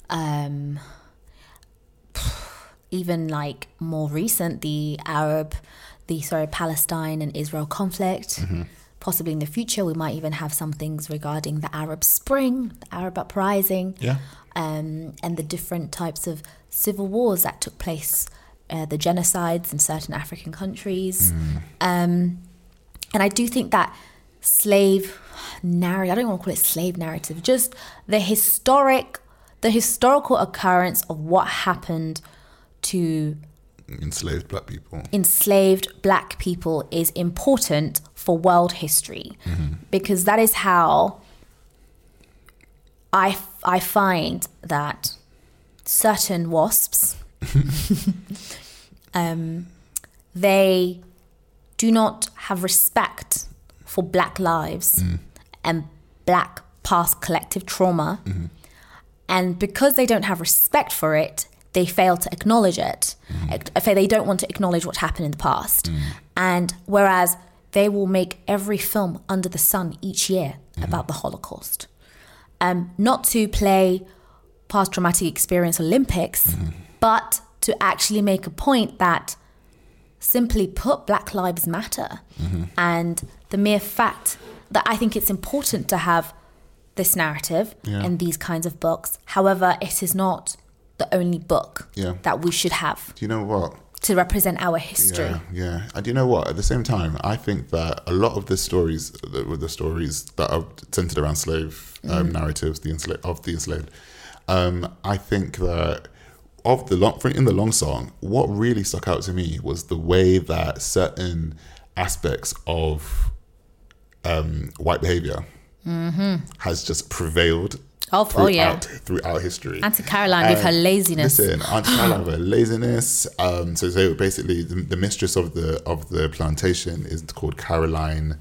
E: even like more recent, the Palestine and Israel conflict. Possibly in the future, we might even have some things regarding the Arab Spring, the Arab uprising, and the different types of civil wars that took place the genocides in certain African countries. And I do think that slave narrative, I don't want to call it slave narrative, just the historical occurrence of what happened to
F: enslaved black people
E: is important for world history, because that is how I find that certain WASPs they do not have respect for black lives and black past collective trauma, and because they don't have respect for it, they fail to acknowledge it. They don't want to acknowledge what happened in the past. And whereas they will make every film under the sun each year about the Holocaust, not to play past traumatic experience Olympics, but to actually make a point that, simply put, Black Lives Matter. And the mere fact that I think it's important to have this narrative and these kinds of books. However, it is not the only book that we should have.
F: Do you know what?
E: To represent our history.
F: Yeah. And do you know what? At the same time, I think that a lot of the stories that are centered around slave narratives, of the enslaved, I think that in the Long Song, what really stuck out to me was the way that certain aspects of white behavior has just prevailed throughout history.
E: Auntie Caroline with her laziness.
F: Listen, Auntie Caroline with her laziness. So basically, the mistress of the plantation is called Caroline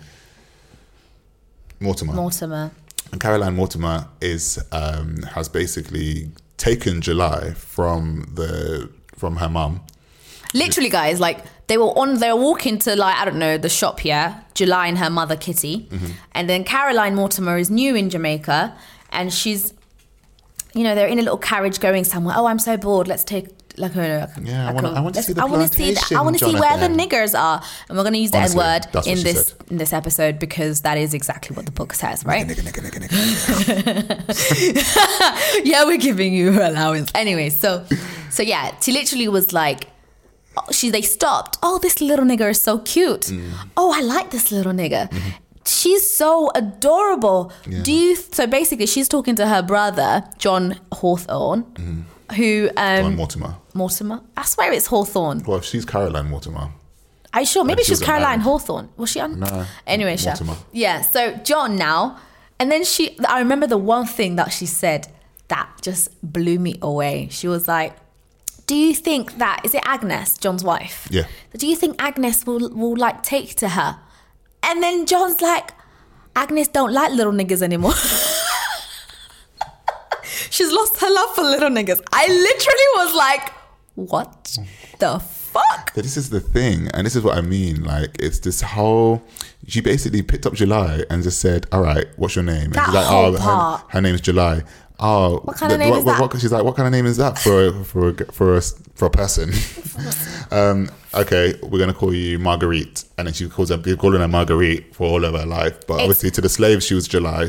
F: Mortimer. And Caroline Mortimer has basically taken July from her mum.
E: Literally, guys, like they were walking to, like, I don't know, the shop here, July and her mother Kitty, and then Caroline Mortimer is new in Jamaica, and she's, they're in a little carriage going somewhere. Oh, I'm so bored. Let's take I want to see the plantation. I want to see where the niggers are, and we're going to use the N word in this episode because that is exactly what the book says, right? Nigga. Yeah, we're giving you allowance. Anyway, so yeah, she literally was like, they stopped. Oh, this little nigger is so cute. Oh, I like this little nigger. She's so adorable. Yeah. So basically, she's talking to her brother, John Hawthorne, who...
F: John Mortimer.
E: I swear it's Hawthorne.
F: Well, she's Caroline Mortimer.
E: Are you sure? Maybe she's Caroline Hawthorne. Was she on?
F: No.
E: Anyway,
F: Mortimer.
E: Yeah, so John now. And then I remember the one thing that she said that just blew me away. She was like, do you think that... Is it Agnes, John's wife?
F: Yeah.
E: Do you think Agnes will like take to her? And then John's like, Agnes don't like little niggas anymore. She's lost her love for little niggas. I literally was like, what the fuck?
F: This is the thing, and this is what I mean. Like, it's this whole... She basically picked up July and just said, all right, what's your name? And
E: that
F: she's like,
E: whole part.
F: Her name's July. Oh,
E: what kind of name is that?
F: She's like, what kind of name is that for a person? Okay, we're gonna call you Marguerite, and then you're calling her Marguerite for all of her life. But obviously, to the slaves, she was July.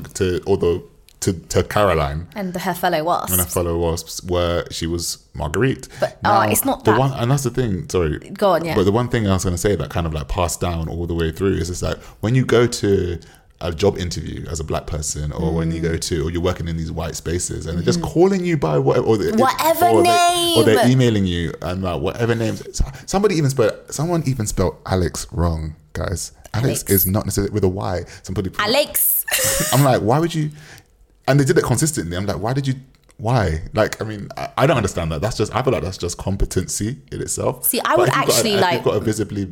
F: To Caroline
E: and her fellow
F: wasps, where she was Marguerite.
E: But now, it's not that.
F: And that's the thing. Sorry,
E: go on. Yeah.
F: But the one thing I was going to say that kind of like passed down all the way through is just like when you go to a job interview as a black person, or when you or you're working in these white spaces, and they're just calling you by whatever name, or they're emailing you and like whatever names. Someone even spelled Alex wrong, guys. Alex is not necessarily with a Y. Somebody
E: Alex.
F: I'm like, why would you? And they did it consistently. I'm like, why? Like, I mean, I don't understand that. I feel like that's just competency in itself.
E: See, I would actually
F: if you've got a visibly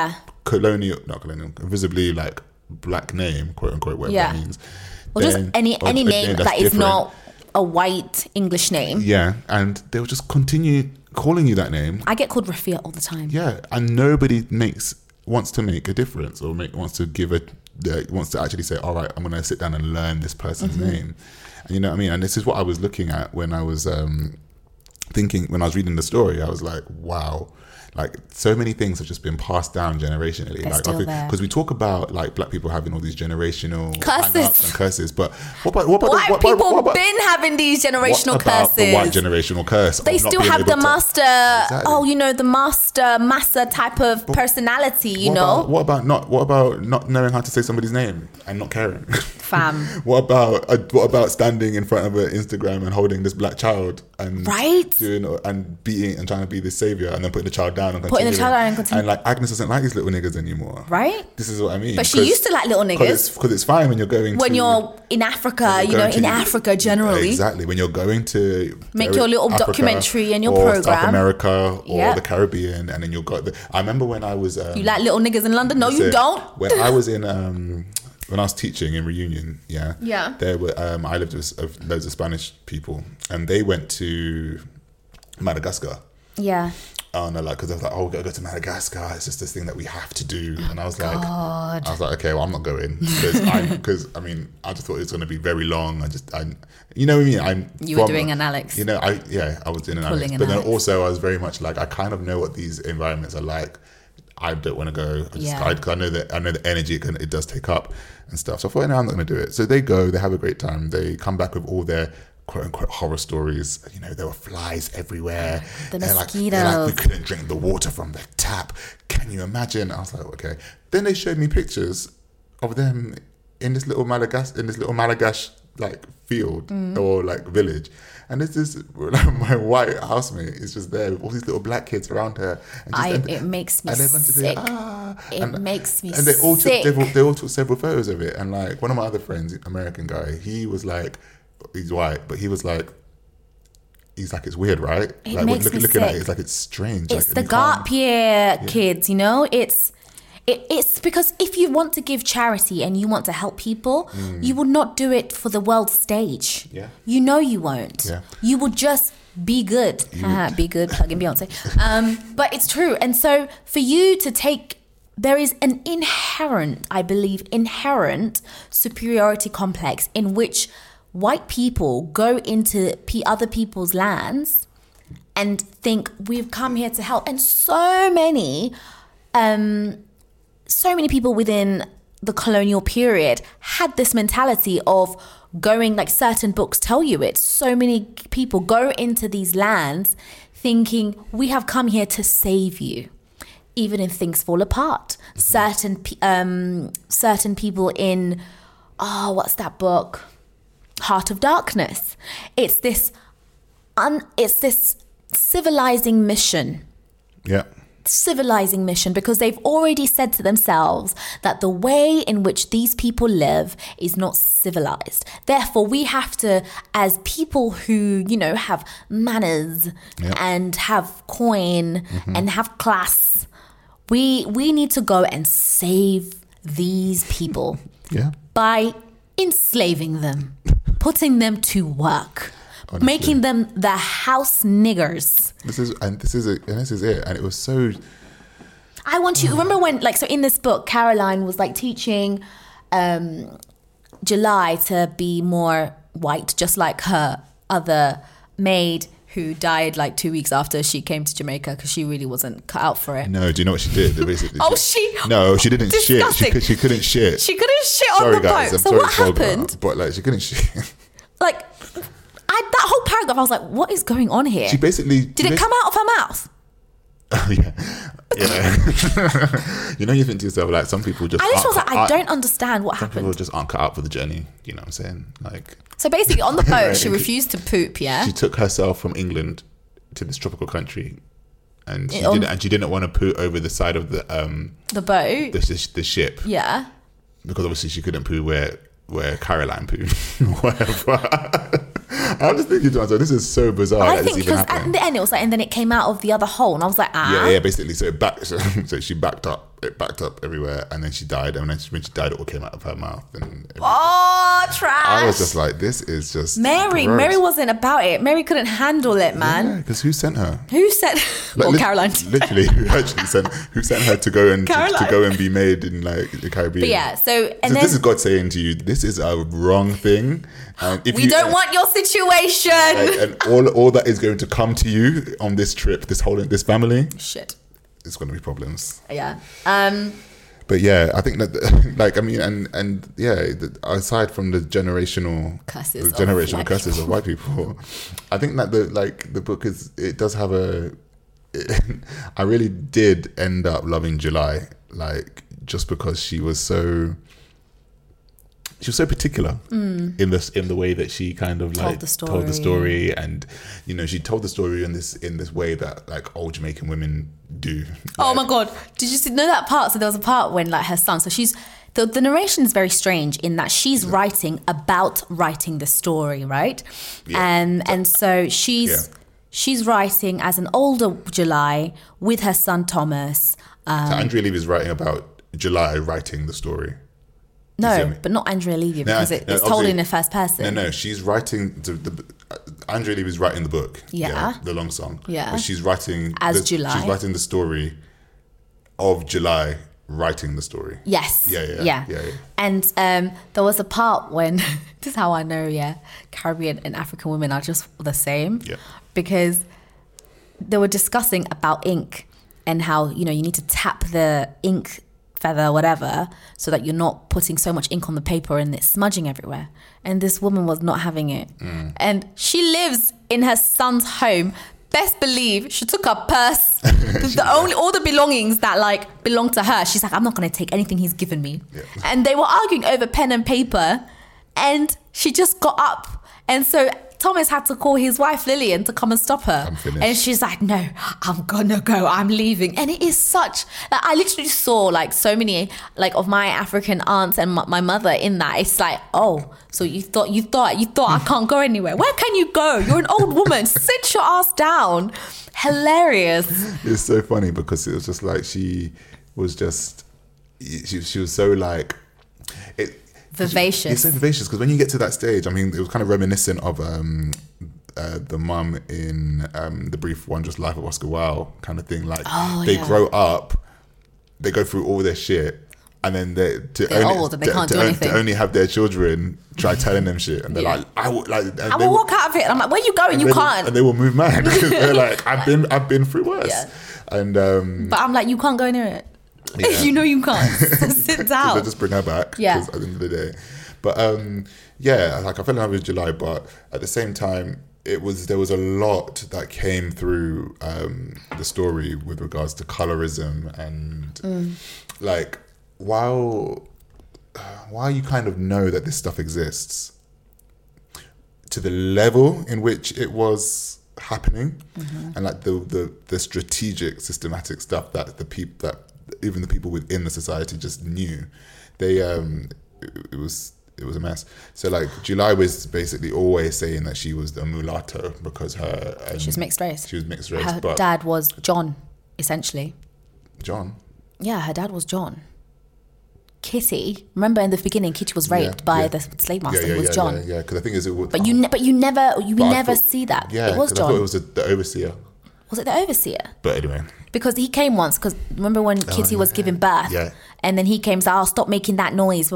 F: visibly like black name, quote unquote, whatever that means.
E: Or just any name that is not a white English name.
F: Yeah, and they'll just continue calling you that name.
E: I get called Rafia all the time.
F: Yeah, and nobody wants to make a difference or wants to actually say, all right, I'm going to sit down and learn this person's name. And you know what I mean? And this is what I was looking at when I was thinking, when I was reading the story, I was like, wow. Like, so many things have just been passed down generationally.
E: They're still there.
F: Because we talk about like black people having all these generational
E: Curses.
F: hang-ups and curses, but what about
E: White people been having these generational
F: what about
E: curses.
F: the white generational curse?
E: They
F: of not
E: still
F: being
E: have
F: able
E: the
F: to-
E: master,
F: Exactly.
E: the master massa type of personality, you know?
F: What about not knowing how to say somebody's name and not caring?
E: Fam.
F: What about standing in front of an Instagram and holding this black child and
E: Right?
F: doing and beating and trying to be this savior and then putting the child down and
E: Putting the
F: continuing.
E: child down and continue.
F: And like Agnes doesn't like these little niggas anymore.
E: Right?
F: This is what I mean.
E: But she used to like little niggas.
F: Because it's fine when you're going
E: When
F: to...
E: you're in Africa, in Africa generally.
F: Exactly. When you're going to...
E: Make your little
F: Africa
E: documentary and your
F: or
E: program.
F: South America or
E: Yeah.
F: the Caribbean, and then you've got I remember when I was...
E: You like little niggas in London? No, you
F: That's it.
E: don't.
F: When I was in... when I was teaching in Reunion,
E: Yeah.
F: there were I lived with loads of Spanish people, and they went to Madagascar.
E: Yeah.
F: Because they were like, oh, we gotta go to Madagascar. It's just this thing that we have to do. And I was like, okay, well, I'm not going because I just thought it was gonna be very long. You know what I mean?
E: You were doing an Alex.
F: You know, I was doing an Alex.
E: Pulling an
F: But then
E: Alex.
F: also I was very much like, I kind of know what these environments are like. I don't want to go. Because I know the energy it does take up and stuff. So I thought, no, I'm not going to do it. So they go, they have a great time. They come back with all their quote unquote horror stories. You know, there were flies everywhere.
E: The
F: They're
E: mosquitoes.
F: they're like, we couldn't drink the water from the tap. Can you imagine? I was like, okay. Then they showed me pictures of them in this little Malagash like field or like village. And there's this, my white housemate is just there with all these little black kids around her. And
E: It makes me
F: and they're going to do,
E: sick.
F: and
E: Makes me
F: and they all
E: sick.
F: they all took several photos of it. And like one of my other friends, American guy, he was like, he's white, but he's like, it's weird, right?
E: It
F: like
E: makes me
F: looking at
E: sick.
F: it, it's like it's strange.
E: It's
F: like,
E: the
F: and you can't-
E: gap year kids, you know? It's because if you want to give charity and you want to help people, you will not do it for the world stage.
F: Yeah.
E: You know you won't.
F: Yeah.
E: You will just be good. Be good, plug in Beyonce. But it's true. And so for you to take, there is an inherent superiority complex in which white people go into other people's lands and think we've come here to help. And so many people within the colonial period had this mentality of going, like certain books tell you it. So many people go into these lands thinking we have come here to save you, even if things fall apart. Certain people in, what's that book? Heart of Darkness. It's this civilizing mission.
F: Yeah.
E: Civilizing mission, because they've already said to themselves that the way in which these people live is not civilized. Therefore, we have to, as people who, have manners and have coin and have class, we need to go and save these people by enslaving them, putting them to work. Honestly. Making them the house niggers.
F: This is it. And it was so.
E: I want you. Remember when, so in this book, Caroline was teaching July to be more white, just like her other maid who died 2 weeks after she came to Jamaica because she really wasn't cut out for it.
F: No, do you know what she did? Basically,
E: No,
F: she didn't
E: disgusting.
F: shit. She couldn't shit.
E: She couldn't shit on the
F: guys,
E: boat.
F: I'm
E: So
F: sorry
E: what
F: to talk
E: happened?
F: about, but she couldn't shit.
E: That whole paragraph, I was like, what is going on here?
F: She basically...
E: Did it come out of her mouth?
F: Oh, yeah. You think to yourself, some people just...
E: I don't understand what happened.
F: Some people just aren't cut out for the journey, you know what I'm saying?
E: So basically, on the boat, she refused to poop, yeah?
F: She took herself from England to this tropical country, and she didn't want to poo over the side of the
E: boat,
F: the ship,
E: yeah,
F: because obviously she couldn't poo where Caroline pooed, whatever. I'm just thinking to myself, this is so bizarre.
E: I think because at the end it was and then it came out of the other hole, and I was like,
F: yeah, basically. So so she backed up everywhere, and then she died, and when she died, it all came out of her mouth. And
E: trash!
F: I was just like, this is just
E: Mary.
F: gross.
E: Mary wasn't about it. Mary couldn't handle it, man.
F: Yeah, because who sent her?
E: Who sent? Caroline.
F: Literally, who sent her to go and to go and be made in the Caribbean?
E: But yeah, so
F: this is God saying to you, this is a wrong thing. And if
E: we don't want your situation situation.
F: And all that is going to come to you on this trip, this family,
E: Shit.
F: it's going to be problems.
E: Yeah.
F: But yeah, I think that, aside from the generational
E: Curses
F: curses of white people, I think that the book does have I really did end up loving July, like, just because she was so particular in the way that she kind of like told the story, and she told the story in this way that like old Jamaican women do.
E: Oh my God, did you know that part? So there was a part when like her son, so she's the narration is very strange in that she's writing about writing the story, right? And so she's writing as an older July with her son Thomas.
F: So Andrea Levy is writing about July writing the story.
E: No, but not Andrea Levy, because it's told in the first person.
F: No, she's writing Andrea Levy is writing the book.
E: Yeah.
F: The long song.
E: Yeah.
F: But she's writing
E: July.
F: She's writing the story of July writing the story.
E: Yes.
F: Yeah.
E: And there was a part when this is how I know, Caribbean and African women are just the same.
F: Yeah.
E: Because they were discussing about ink and how, you need to tap the ink feather, whatever, so that you're not putting so much ink on the paper and it's smudging everywhere. And this woman was not having it. And she lives in her son's home. Best believe she took her purse, all the belongings that like belong to her. She's like, I'm not going to take anything he's given me. Yeah. And they were arguing over pen and paper, and she just got up. And so Thomas had to call his wife Lillian to come and stop her.
F: I'm finished.
E: And she's like, no, I'm gonna go, I'm leaving. And it is such, like, I literally saw like so many like of my African aunts and my mother in that. It's like, oh, so you thought I can't go anywhere. Where can you go? You're an old woman. Sit your ass down. Hilarious.
F: It's so funny because it was just like she was so like
E: vivacious.
F: It's so vivacious because when you get to that stage, I mean, it was kind of reminiscent of the mum in The Brief Wondrous Life of Oscar Wilde kind of thing. Like they grow up, they go through all their shit, and then they're old and they can't do anything. To only have their children try telling them shit, and they're like, I will
E: walk out of it. And I'm like, where are you going? You can't.
F: And they will move mad because they're like, I've been through worse. Yeah. And
E: but I'm like, you can't go near it. Yeah. You know you can't. Sit down.
F: They'll just bring her back. Yeah. At the end of the day. But like I fell in love with July, but at the same time, there was a lot that came through the story with regards to colorism and like while you kind of know that this stuff exists, to the level in which it was happening, and like the strategic, systematic stuff that even the people within the society just knew, it was a mess. So like July was basically always saying that she was a mulatto because she was mixed race. She was mixed race.
E: Her dad was John, essentially.
F: John?
E: Yeah, her dad was John. Kitty, remember in the beginning, Kitty was raped by the slave master who was John.
F: Yeah, because the thing is,
E: But you never see that.
F: Yeah,
E: it was John.
F: I thought it was the overseer.
E: Was it the overseer?
F: But anyway.
E: Because he came once, because remember when Kitty was giving birth?
F: Yeah.
E: And then he came and said, stop making that noise.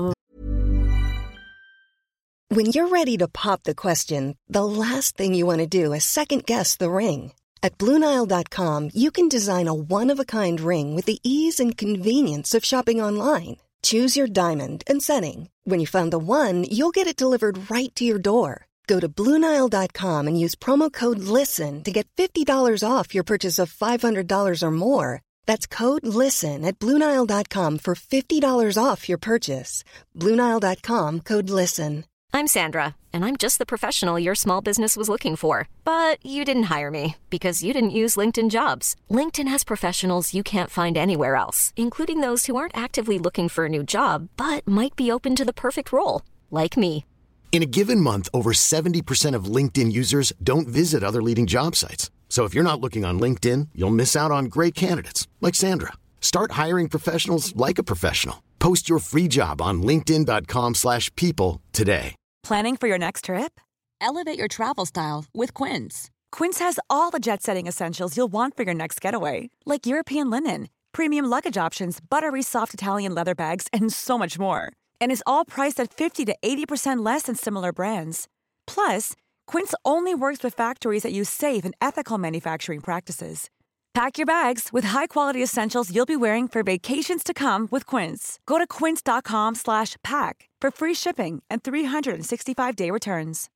G: When you're ready to pop the question, the last thing you want to do is second-guess the ring. At BlueNile.com, you can design a one-of-a-kind ring with the ease and convenience of shopping online. Choose your diamond and setting. When you find the one, you'll get it delivered right to your door. Go to BlueNile.com and use promo code LISTEN to get $50 off your purchase of $500 or more. That's code LISTEN at BlueNile.com for $50 off your purchase. BlueNile.com, code LISTEN.
H: I'm Sandra, and I'm just the professional your small business was looking for. But you didn't hire me because you didn't use LinkedIn Jobs. LinkedIn has professionals you can't find anywhere else, including those who aren't actively looking for a new job, but might be open to the perfect role, like me.
D: In a given month, over 70% of LinkedIn users don't visit other leading job sites. So if you're not looking on LinkedIn, you'll miss out on great candidates like Sandra. Start hiring professionals like a professional. Post your free job on linkedin.com/people today.
I: Planning for your next trip? Elevate your travel style with Quince. Quince has all the jet-setting essentials you'll want for your next getaway, like European linen, premium luggage options, buttery soft Italian leather bags, and so much more. And is all priced at 50 to 80% less than similar brands. Plus, Quince only works with factories that use safe and ethical manufacturing practices. Pack your bags with high-quality essentials you'll be wearing for vacations to come with Quince. Go to quince.com/pack for free shipping and 365-day returns.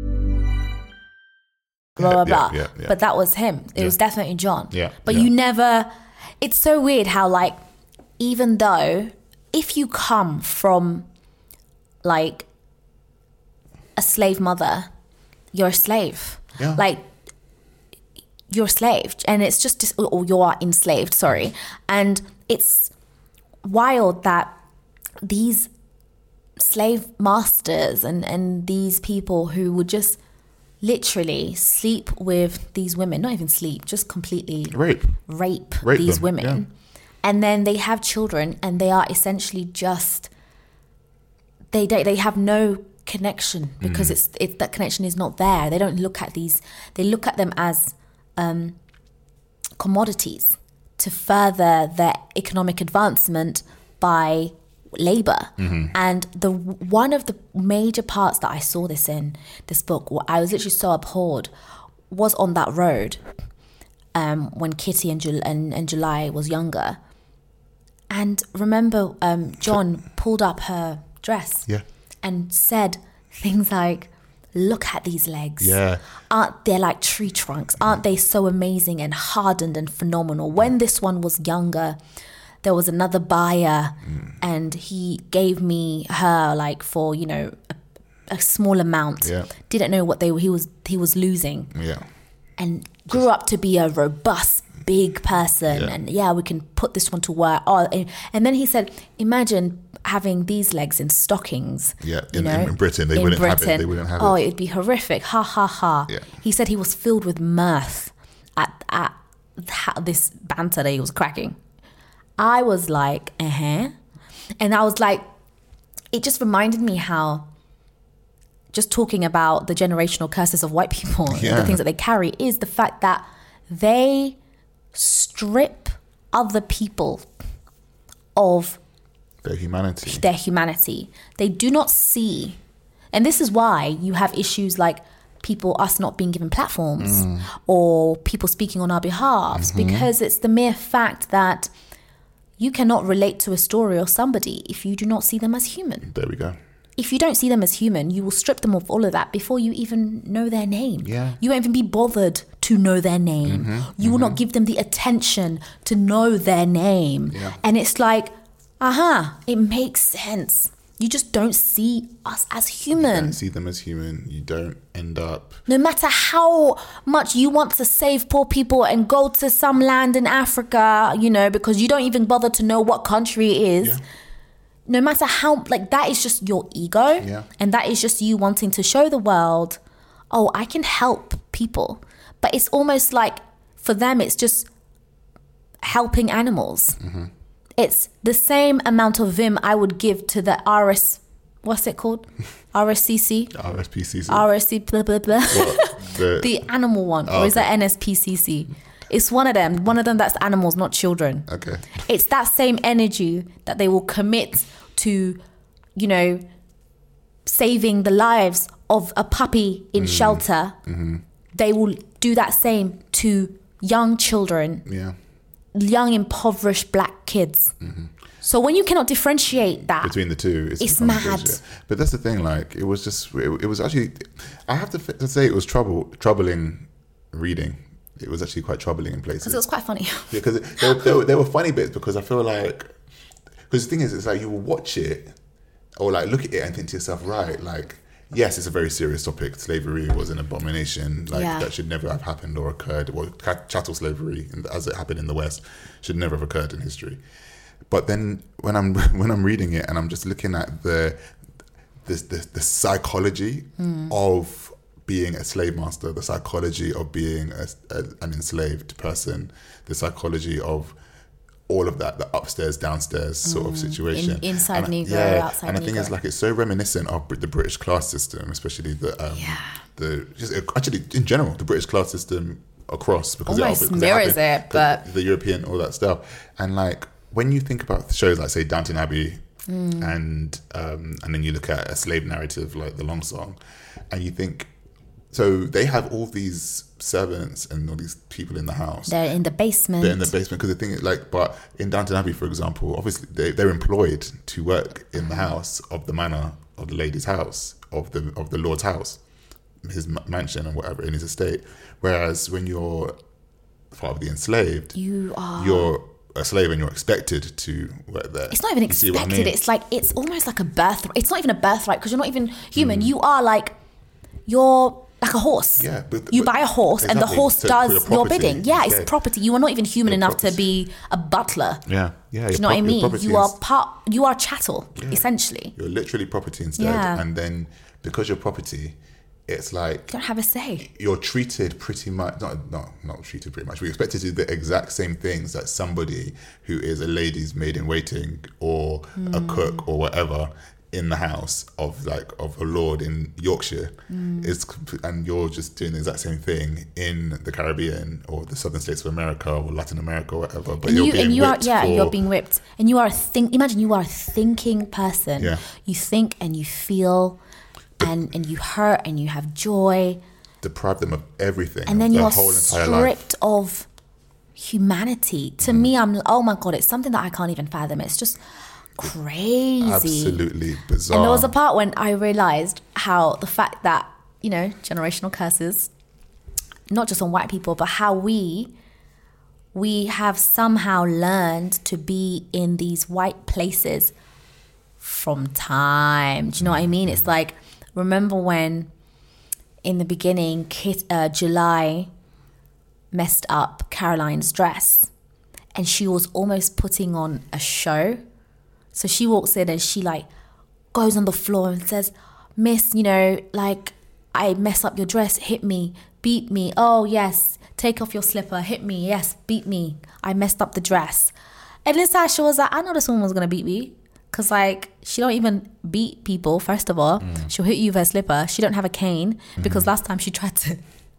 E: Blah, blah, blah.
F: Yeah.
E: But that was him. It was definitely John.
F: Yeah.
E: But you never... It's so weird how, like, even though if you come from, like, a slave mother, you're a slave.
F: Yeah.
E: Like, you're a slave. And it's just... Or you are enslaved, sorry. And it's wild that these slave masters and these people who would just literally sleep with these women, not even sleep, just completely rape these
F: them,
E: women.
F: yeah.
E: And then they have children and they are essentially just, they have no connection because it's that connection is not there. They don't look at these, they look at them as commodities to further their economic advancement by labor. And one of the major parts that I saw this in this book, what I was literally so abhorred, was on that road when Kitty and July was younger. And remember, John pulled up her dress and said things like, look at these legs.
F: Yeah.
E: Aren't they like tree trunks? Aren't they so amazing and hardened and phenomenal? When this one was younger, there was another buyer and he gave me her like for, you know, a small amount. Yeah. Didn't know what he was losing.
F: Yeah.
E: And grew up to be a robust, big person. Yeah. And we can put this one to work. Oh, and then he said, imagine having these legs in stockings.
F: Yeah, in Britain, they wouldn't have it. They wouldn't have it.
E: Oh, it'd be horrific. Ha, ha, ha.
F: Yeah.
E: He said he was filled with mirth at this banter that he was cracking. I was like, And I was like, it just reminded me how just talking about the generational curses of white people and the things that they carry is the fact that they strip other people of
F: their
E: humanity. They do not see. And this is why you have issues like us not being given platforms or people speaking on our behalves, because it's the mere fact that you cannot relate to a story or somebody if you do not see them as human.
F: There we go.
E: If you don't see them as human, you will strip them of all of that before you even know their name.
F: Yeah.
E: You won't even be bothered to know their name. You will not give them the attention to know their name.
F: Yeah.
E: And it's like, it makes sense. You just don't see us as human.
F: You don't see them as human. You don't end up...
E: No matter how much you want to save poor people and go to some land in Africa, you know, because you don't even bother to know what country it is. Yeah. No matter how, like, that is just your ego.
F: Yeah.
E: And that is just you wanting to show the world, oh, I can help people. But it's almost like, for them, it's just helping animals. It's the same amount of vim I would give to the what's it called? RSCC?
F: RSPCC.
E: RSC, blah, blah, blah.
F: What?
E: The animal one. Or is that NSPCC? It's one of them. One of them that's animals, not children.
F: Okay.
E: It's that same energy that they will commit to, you know, saving the lives of a puppy in shelter. They will do that same to young children.
F: Yeah.
E: Young impoverished black kids. So when you cannot differentiate that
F: between the two,
E: it's mad.
F: Bullshit. But that's the thing, like, it was actually, I have to say, it was troubling reading. It was actually quite troubling in places.
E: Because it was quite funny.
F: Because there were funny bits, because I feel like, because the thing is, it's like you will watch it or like look at it and think to yourself, right, like, yes, it's a very serious topic. Slavery was an abomination, like that should never have happened or occurred. Well, chattel slavery, as it happened in the West, should never have occurred in history. But then when I'm reading it and I'm just looking at the psychology of being a slave master, the psychology of being an enslaved person, the psychology of all of that, the upstairs, downstairs sort of situation.
E: Inside Negro, outside Negro.
F: And the thing is, like, it's so reminiscent of the British class system, especially actually in general, the British class system across, because
E: almost mirrors it, but
F: the European, all that stuff. And like, when you think about shows like, say, Downton Abbey, and then you look at a slave narrative like The Long Song, and you think So they have all these servants and all these people in the house.
E: They're in the basement.
F: Because the thing is, like, but in Downton Abbey, for example, obviously they're employed to work in the house of the manor of the lady's house, of the lord's house, his mansion and whatever in his estate. Whereas when you're part of the enslaved, you're a slave and you're expected to work there.
E: It's not even expected. It's like, it's almost like a birthright. It's not even a birthright because you're not even human. You're like a horse.
F: Yeah,
E: you buy a horse and the horse does your bidding. Yeah, it's property. You are not even human enough to be a butler.
F: Yeah.
E: Do you know what I mean? You are chattel, essentially.
F: You're literally property instead. Yeah. And then because you're property, it's like
E: you don't have a say.
F: You're treated pretty much not treated pretty much. We're expected to do the exact same things that somebody who is a lady's maid in waiting or a cook or whatever in the house of a lord in Yorkshire is, and you're just doing the exact same thing in the Caribbean or the southern states of America or Latin America or whatever. But you're being whipped.
E: And you are imagine you are a thinking person.
F: Yeah.
E: You think and you feel. And you hurt and you have joy.
F: Deprive them of everything.
E: And then you're stripped of humanity. To me, oh my God, it's something that I can't even fathom. It's just crazy.
F: Absolutely bizarre.
E: And there was a part when I realised how the fact that, generational curses, not just on white people, but how we have somehow learned to be in these white places from time. Do you know what I mean? It's like, remember when in the beginning July messed up Caroline's dress and she was almost putting on a show. So she walks in and she goes on the floor and says, "Miss, I messed up your dress, hit me, beat me. Oh yes, take off your slipper, hit me, yes, beat me. I messed up the dress." And inside she was like, I know this woman was gonna beat me. Because, she don't even beat people, first of all. She'll hit you with her slipper. She don't have a cane. Because last time she tried to,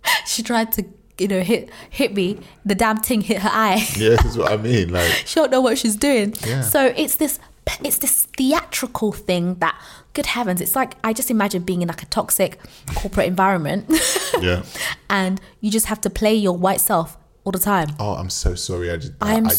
E: hit me. The damn thing hit her eye.
F: Yeah, this is what I mean.
E: She don't know what she's doing.
F: Yeah.
E: So it's this theatrical thing that, good heavens, it's like, I just imagine being in a toxic corporate environment.
F: Yeah.
E: And you just have to play your white self all the time.
F: Oh, I'm so sorry. I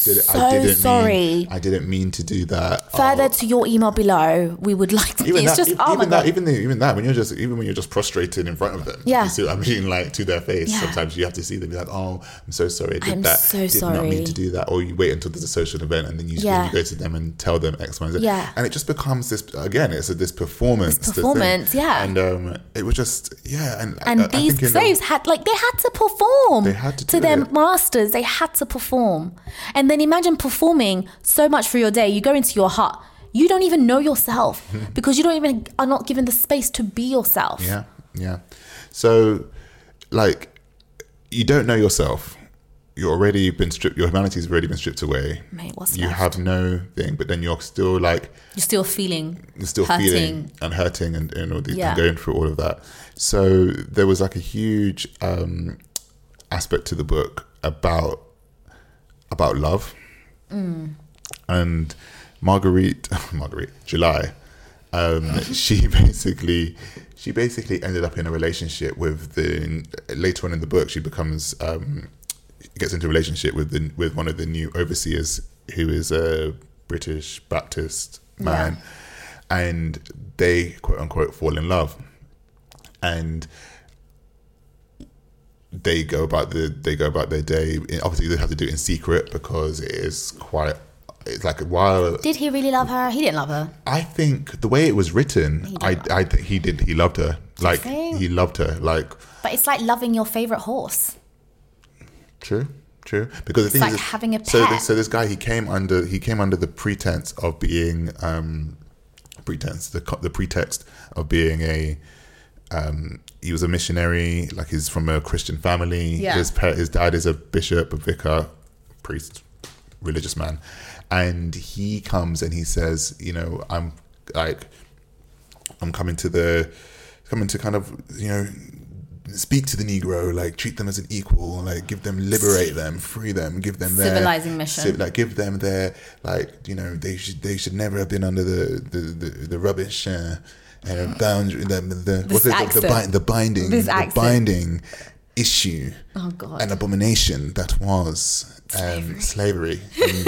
F: didn't mean to do that.
E: Further to your email below, we would like to.
F: Even that, when you're just prostrated in front of them.
E: Yeah.
F: You see what I mean? To their face. Yeah. Sometimes you have to see them. Be like, oh, I'm so sorry. I did not mean to do that. Or you wait until there's a social event and then you go to them and tell them X, Y, and Z.
E: Yeah.
F: And it just becomes this again. It's this performance.
E: Yeah.
F: And it was just
E: And these slaves had to perform.
F: They had to
E: to their masters. They had to perform. And then imagine performing so much for your day. You go into your hut. You don't even know yourself because you are not given the space to be yourself.
F: Yeah, yeah. So, you don't know yourself. You're already been stripped. Your humanity's already been stripped away.
E: Mate, what's
F: you
E: left?
F: have no thing, but then you're still
E: you're still feeling.
F: You're still
E: hurting.
F: feeling and hurting and all these and going through all of that. So there was a huge aspect to the book about love, and Marguerite July, she basically ended up in a relationship with later on in the book she becomes gets into a relationship with one of the new overseers who is a British Baptist man, and they quote unquote fall in love, and they go about their day. Obviously, they have to do it in secret because it's like a while.
E: Did he really love her? He didn't love her.
F: I think the way it was written, he did. He loved her. He loved her.
E: But it's like loving your favorite horse.
F: True. Because the thing is,
E: having a pet.
F: So this guy, he came under the pretense of being the pretext of being a. He was a missionary, he's from a Christian family. Yeah. His dad is a bishop, a vicar, priest, religious man. And he comes and he says, I'm coming to kind of, speak to the Negro, treat them as an equal, liberate them, free them, give them their
E: civilizing mission.
F: Give them their, they should never have been under the rubbish. and boundary, the
E: accent.
F: binding issue,
E: oh God,
F: an abomination that was slavery,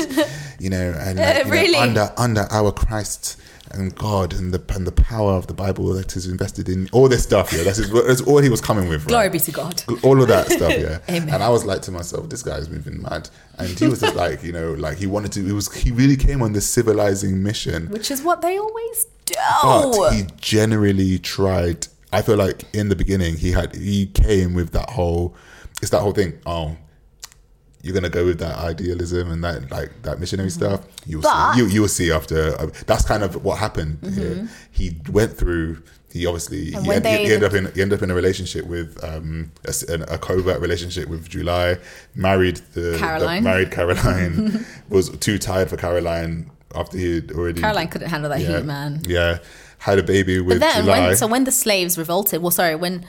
F: and
E: really?
F: under our Christ and God and the power of the Bible that is invested in all this stuff. Yeah, that's all he was coming with. Right?
E: Glory be to God.
F: All of that stuff. Yeah,
E: Amen.
F: And I was like to myself, this guy is moving mad, and he was just like, like he wanted to. He really came on this civilizing mission,
E: which is what they always do.
F: But he generally tried. I feel like in the beginning he came with that whole thing. Oh, you're gonna go with that idealism and that missionary stuff. You will see after. That's kind of what happened here. He went through. He obviously he ended up in a relationship with a covert relationship with July. Married Caroline. Was too tired for Caroline after he'd already.
E: Caroline couldn't handle that heat, man.
F: Yeah, had a baby with July.
E: When the slaves revolted, when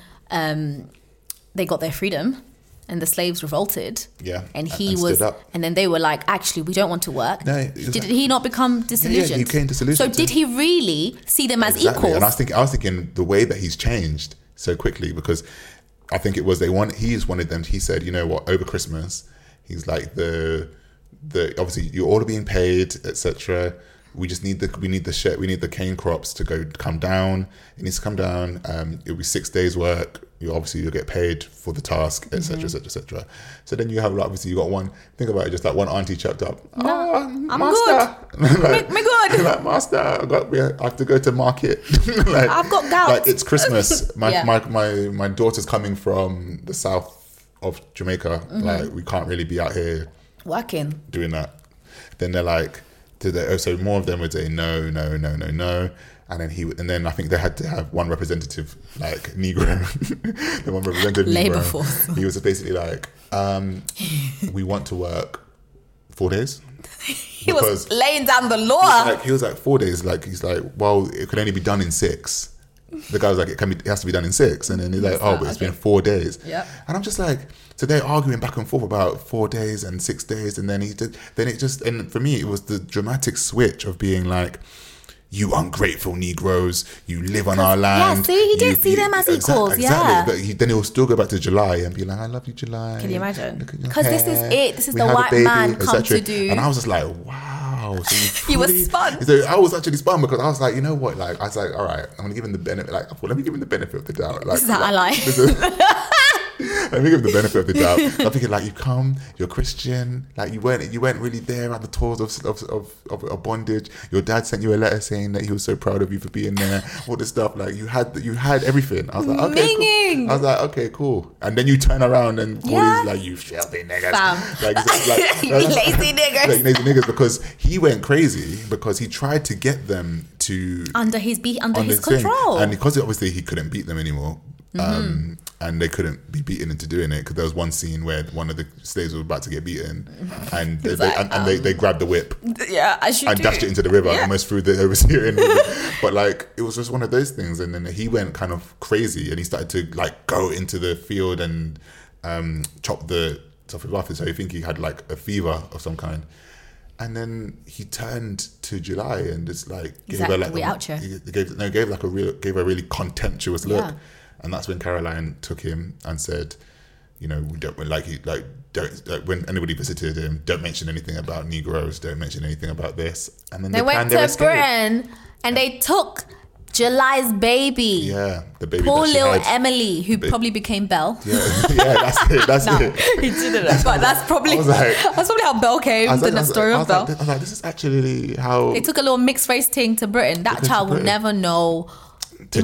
E: they got their freedom. And the slaves revolted. Yeah. And he stood up. And then they were like, actually, we don't want to work. No, did he not become disillusioned?
F: Yeah, he became disillusioned.
E: So did he really see them as equals?
F: And I was thinking the way that he's changed so quickly, because I think it was he just wanted them. He said, you know what, over Christmas, he's like the obviously you're all being paid, etc. We just need we need the cane crops to come down. It needs to come down. It'll be 6 days work. You'll get paid for the task, etc., etc., etc. So then you have you got one. Think about it, just like one auntie chucked up.
E: No, I'm master. Good. Me good.
F: Like, master, I have to go to market.
E: I've got gout.
F: Like it's Christmas. My daughter's coming from the south of Jamaica. Like we can't really be out here
E: working
F: doing that. Then they're like, so more of them would say no. And then I think they had to have one representative, like Negro, the one representative
E: Labour
F: Negro.
E: force.
F: He was basically like, we want to work 4 days.
E: He was laying down the law.
F: He was like 4 days. Like he's like, well, it could only be done in 6. The guy was like, it has to be done in 6. And then he's like, but it's been 4 days.
E: Yep.
F: And I'm just like, so they're arguing back and forth about 4 days and 6 days. And then and for me, it was the dramatic switch of being like, you ungrateful Negroes, you live on our land.
E: Yeah, see, he did see them as equals, yeah.
F: But then he'll still go back to July and be like, I love you, July.
E: Can you imagine? Because this is it. This is the white man come to do.
F: And I was just like, wow. So
E: you were spun.
F: So I was actually spun because I was like, you know what? Like, I was like, all right, I'm going to give him the benefit. Like, let me give him the benefit of the doubt. Like,
E: this is how I lie.
F: Let me give him the benefit of the doubt. I'm thinking like, you're Christian, like you weren't really there at the tours of bondage. Your dad sent you a letter saying that he was so proud of you for being there. All this stuff, like you had everything. I was like, okay, cool. I was like, okay, cool. And then you turn around and call these like, you filthy niggas,
E: you lazy niggas,
F: like lazy niggas, because he went crazy because he tried to get them to
E: under his control,
F: and because obviously he couldn't beat them anymore. And they couldn't be beaten into doing it because there was one scene where one of the slaves was about to get beaten, and they grabbed the whip, and dashed it into the river, almost through the overseer. But like it was just one of those things, and then he went kind of crazy, and he started to like go into the field and chop the stuff off. So I think he had like a fever of some kind. And then he turned to July and just like gave her like gave a really contemptuous look. Yeah. And that's when Caroline took him and said, you know, we don't when anybody visited him, don't mention anything about Negroes, don't mention anything about this. And then
E: they went to Britain and they took July's baby.
F: Yeah, the baby.
E: Poor little Emily, who probably became Belle.
F: Yeah, that's it. That's it.
E: He didn't, but that's probably how Belle came. The story of Belle.
F: I was like, this is actually how
E: they took a little mixed race thing to Britain. That child will never know.
F: To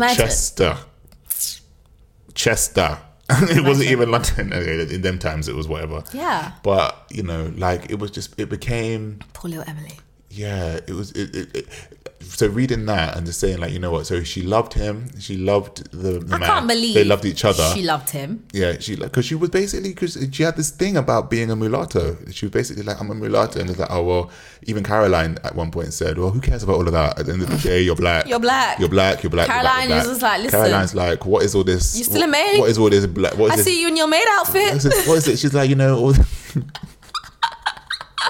F: Chester. It wasn't even London. In them times, it was whatever.
E: Yeah.
F: But, you know, like, it became...
E: Poor little Emily.
F: Yeah, it was... So reading that and just saying, like, you know what? So she loved him. She loved the man.
E: I can't believe
F: they loved each other.
E: She loved him.
F: Yeah, because she was basically... Because she had this thing about being a mulatto. She was basically like, I'm a mulatto. And it's like, oh, well... Even Caroline at one point said, well, who cares about all of that? At the end of the day, you're black.
E: You're black.
F: You're black. You're black.
E: Caroline was just like, listen.
F: Caroline's like, what is all this?
E: You still a maid?
F: What is all this black?
E: See you in your maid outfit.
F: What is it? She's like, you know...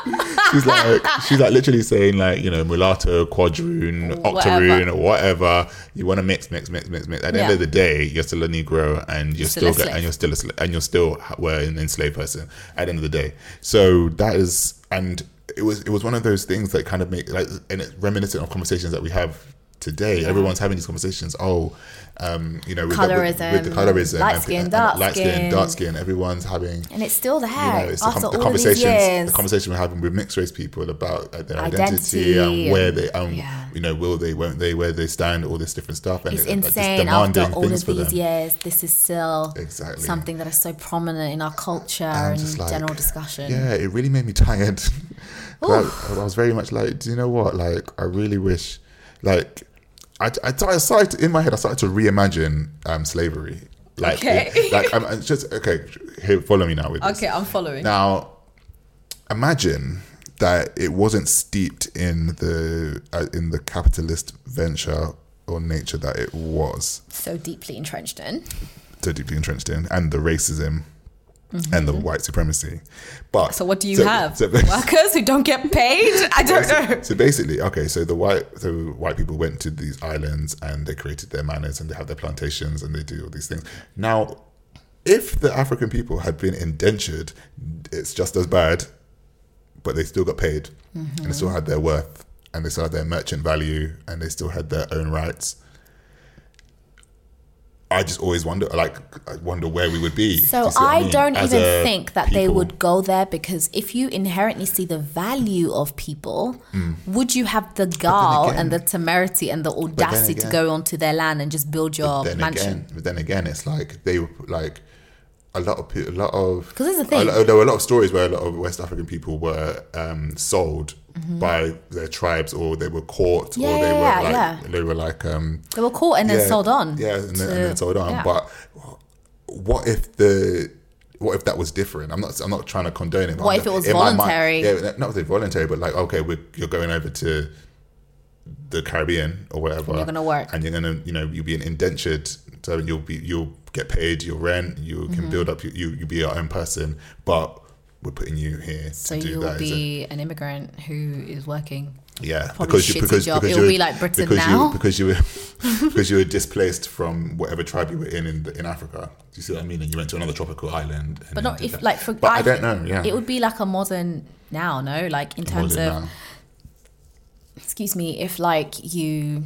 F: she's like literally saying like, you know, mulatto, quadroon, octoroon, or whatever. You want to mix. At the end of the day, you're still a Negro, and you're still were an enslaved person at the end of the day. So that is, and it was one of those things that kind of make like, and it's reminiscent of conversations that we have today. Everyone's having these conversations. You know, with the colorism,
E: light skin, dark skin.
F: Everyone's having,
E: and it's still there.
F: You know, it's
E: after
F: the
E: all of these years.
F: The conversation we're having with mixed race people about their identity and where they, you know, will they, won't they, where they stand, all this different stuff. And
E: it's
F: Like,
E: insane. After all of these years, this is still something that is so prominent in our culture and general discussion.
F: Yeah, it really made me tired. I was very much like, do you know what? Like, I really wish, like, I started in my head. I started to reimagine slavery. Like, I'm just okay. Here, follow me now with this.
E: Okay, I'm following.
F: Now, imagine that it wasn't steeped in the capitalist venture or nature that it was.
E: So deeply entrenched in,
F: and the racism. And the white supremacy. But
E: so what do you have? Workers who don't get paid? I don't know.
F: So basically, okay, so the white people went to these islands and they created their manors and they have their plantations and they do all these things. Now, if the African people had been indentured, it's just as bad, but they still got paid and they still had their worth and they still had their merchant value and they still had their own rights. I just always wonder where we would be.
E: So I don't even think that they would go there, because if you inherently see the value of people, would you have the gall and the temerity and the audacity to go onto their land and just build your mansion?
F: But then again, it's like they were like a lot of because
E: there's a thing.
F: There were a lot of stories where a lot of West African people were sold by their tribes, or they were caught, or they were
E: caught and then sold on.
F: Yeah, and then sold on. Yeah. But what if that was different? I'm not trying to condone it.
E: What if it was voluntary?
F: Not voluntary, but like, okay, you're going over to the Caribbean or whatever,
E: and you're gonna work,
F: and you're gonna, you know, you'll be an indentured, so you'll get paid your rent, you can build up, you'll be your own person, but we're putting you here to do that. So you'll
E: be an immigrant who is working.
F: Yeah,
E: because it'll be like Britain now.
F: Because you were displaced from whatever tribe you were in Africa. Do you see what I mean? And you went to another tropical island.
E: But not if
F: that.
E: like for.
F: But I don't know. Yeah,
E: it would be like a modern now, no? Like in terms of. Now. Excuse me, if like you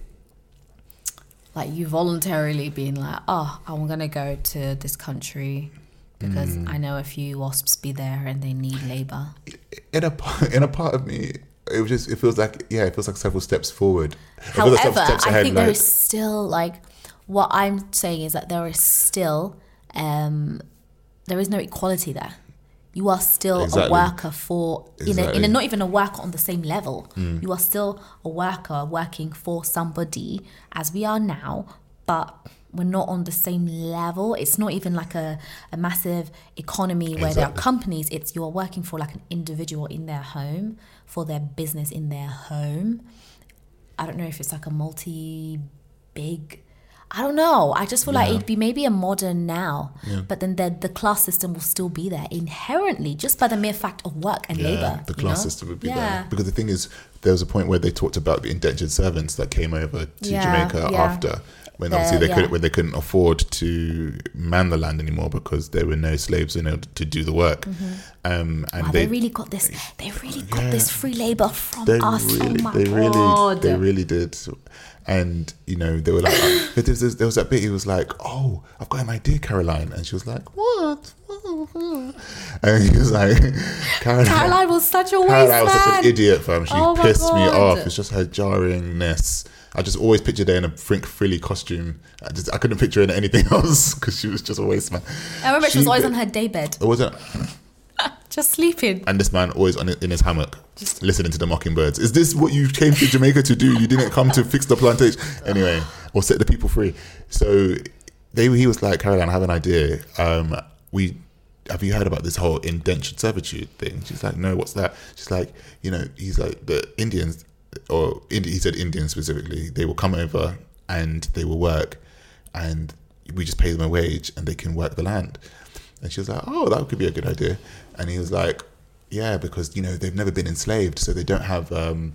E: voluntarily being like, oh, I'm gonna go to this country because I know a few WASPs be there and they need labor.
F: In a part of me, it feels like several steps forward.
E: However, I think there is still like, what I'm saying is that there is still there is no equality there. You are still a worker for in not even a worker on the same level. You are still a worker working for somebody as we are now, but we're not on the same level. It's not even like a massive economy where there are companies. It's you're working for like an individual in their home, for their business in their home. I don't know if it's like a multi-big... I don't know. I just feel like it'd be maybe a modern now, but then the class system will still be there inherently, just by the mere fact of work and labor.
F: The class system would be there. Because the thing is, there was a point where they talked about the indentured servants that came over to Jamaica after, when obviously they couldn't afford to man the land anymore because there were no slaves in order to do the work. And
E: they really got this. They really got this free labor from us. God.
F: They really did. And, you know, they were like, there was that bit, he was like, oh, I've got an idea, Caroline. And she was like, what? And he was like,
E: Caroline was such a waste man.
F: Caroline was such an idiot, fam. She pissed me off. It's just her jarringness. I just always pictured her in a Frank Frilly costume. I couldn't picture her in anything else because she was just a waste man.
E: I remember she was always on her daybed.
F: It wasn't...
E: Just sleeping.
F: And this man always in his hammock, just listening to the mockingbirds. Is this what you came to Jamaica to do? You didn't come to fix the plantation? Anyway, or set the people free. So he was like, Caroline, I have an idea. Have you heard about this whole indentured servitude thing? She's like, no, what's that? She's like, you know, he's like, the Indians, he said Indians specifically, they will come over and they will work and we just pay them a wage and they can work the land. And she was like, oh, that could be a good idea. And he was like, Yeah, because they've never been enslaved, so they don't have the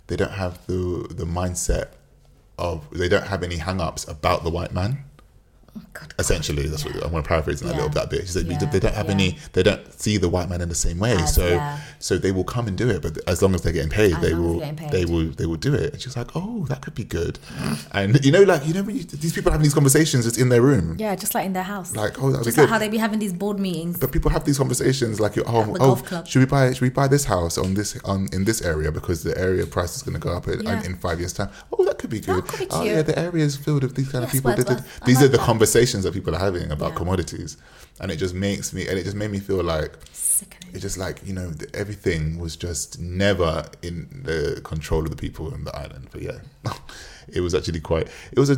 F: mindset of, they don't have any hang-ups about the white man.
E: Oh, God,
F: essentially, that's what I'm going to paraphrase that a little bit. She said they don't have
E: yeah.
F: they don't see the white man in the same way, so they will come and do it, but as long as they're getting paid, they will do it. And she's like, oh, that could be good. And when these people having these conversations just in their room,
E: just like in their house,
F: like, oh, that'd
E: just
F: be
E: like
F: good.
E: how they be having these board meetings.
F: But people have these conversations like,
E: golf club.
F: should we buy this house in this area because the area price is going to go up in 5 years' time? Oh, that could be good.
E: That could be
F: Oh
E: cute.
F: yeah, the area is filled with these kind of people.
E: worth.
F: These
E: I
F: are
E: like
F: the
E: that.
F: conversations that people are having about commodities, and it just made me feel like
E: Sickening.
F: it's just like everything was just never in the control of the people in the island. But yeah, it was actually quite. It was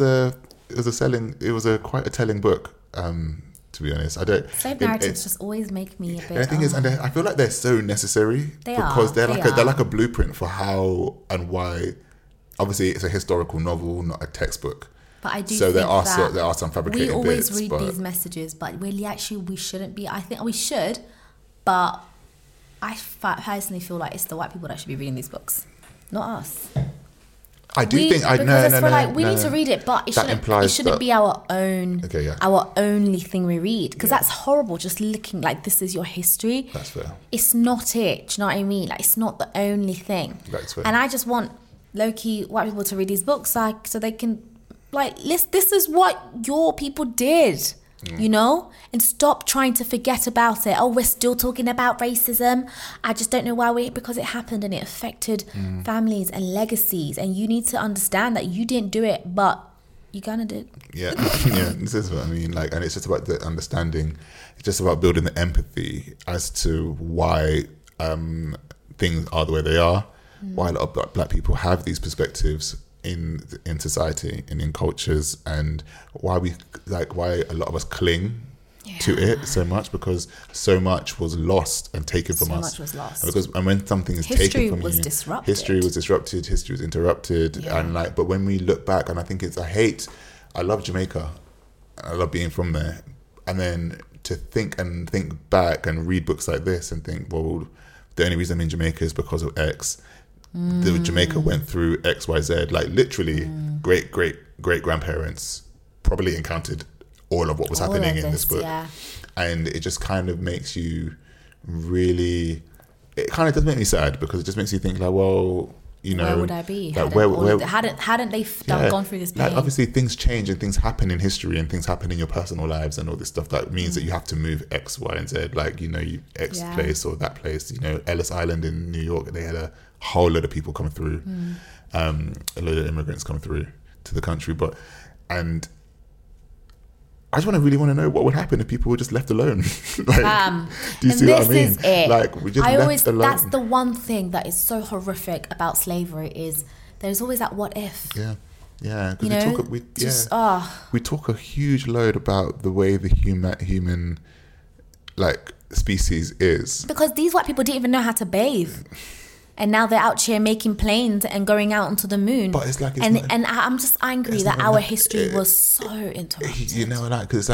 F: quite a telling book. To be honest,
E: Slave narratives just always make me a bit.
F: And the thing is, and I feel like they're so necessary because they're like a blueprint for how and why. Obviously, it's a historical novel, not a textbook.
E: But I do
F: so
E: think
F: there are some fabricated bits.
E: We always read these messages, but really, actually, we shouldn't be. I think we should, but I personally feel like it's the white people that should be reading these books, not us.
F: I do think
E: we need to read it, but it shouldn't be our own, our only thing we read, because that's horrible. Just looking like this is your history.
F: That's fair.
E: It's not it. Do you know what I mean? Like, it's not the only thing.
F: That's fair.
E: And I just want low-key white people to read these books, like, so they can, like, this is what your people did. And stop trying to forget about it. Oh, we're still talking about racism. I just don't know why because it happened and it affected families and legacies, and you need to understand that you didn't do it, but you gonna did.
F: Yeah, this is what I mean. Like, and it's just about the understanding. It's just about building the empathy as to why things are the way they are, why a lot of black people have these perspectives in society and in cultures, and why a lot of us cling to it so much, because so much was lost and taken from us.
E: So much was lost.
F: And when something is taken from you, history was disrupted, history was interrupted, and but when we look back, and I think I love Jamaica, I love being from there, and then to think back and read books like this and think, well, the only reason I'm in Jamaica is because of X. The Jamaica went through X, Y, Z, like literally great grandparents probably encountered all of what was happening in this book. Yeah. And it just kind of makes you really, it kind of does make me sad, because it just makes you think like, well,
E: where would I be?
F: Like
E: hadn't they gone through this pain?
F: Like, obviously things change and things happen in history and things happen in your personal lives and all this stuff that means that you have to move X, Y, and Z. Like, X place or that place. Ellis Island in New York, they had a whole load of people coming through, a load of immigrants coming through to the country. And I just really want to know what would happen if people were just left alone. Do you see what I mean?
E: Is it.
F: Like, we just left alone.
E: That's the one thing that is so horrific about slavery, is there's always that what if.
F: Yeah. We talk a huge load about the way the human species is.
E: Because these white people didn't even know how to bathe. And now they're out here making planes and going out onto the moon.
F: But it's like,
E: and I'm just angry that our history was so interrupted.
F: Because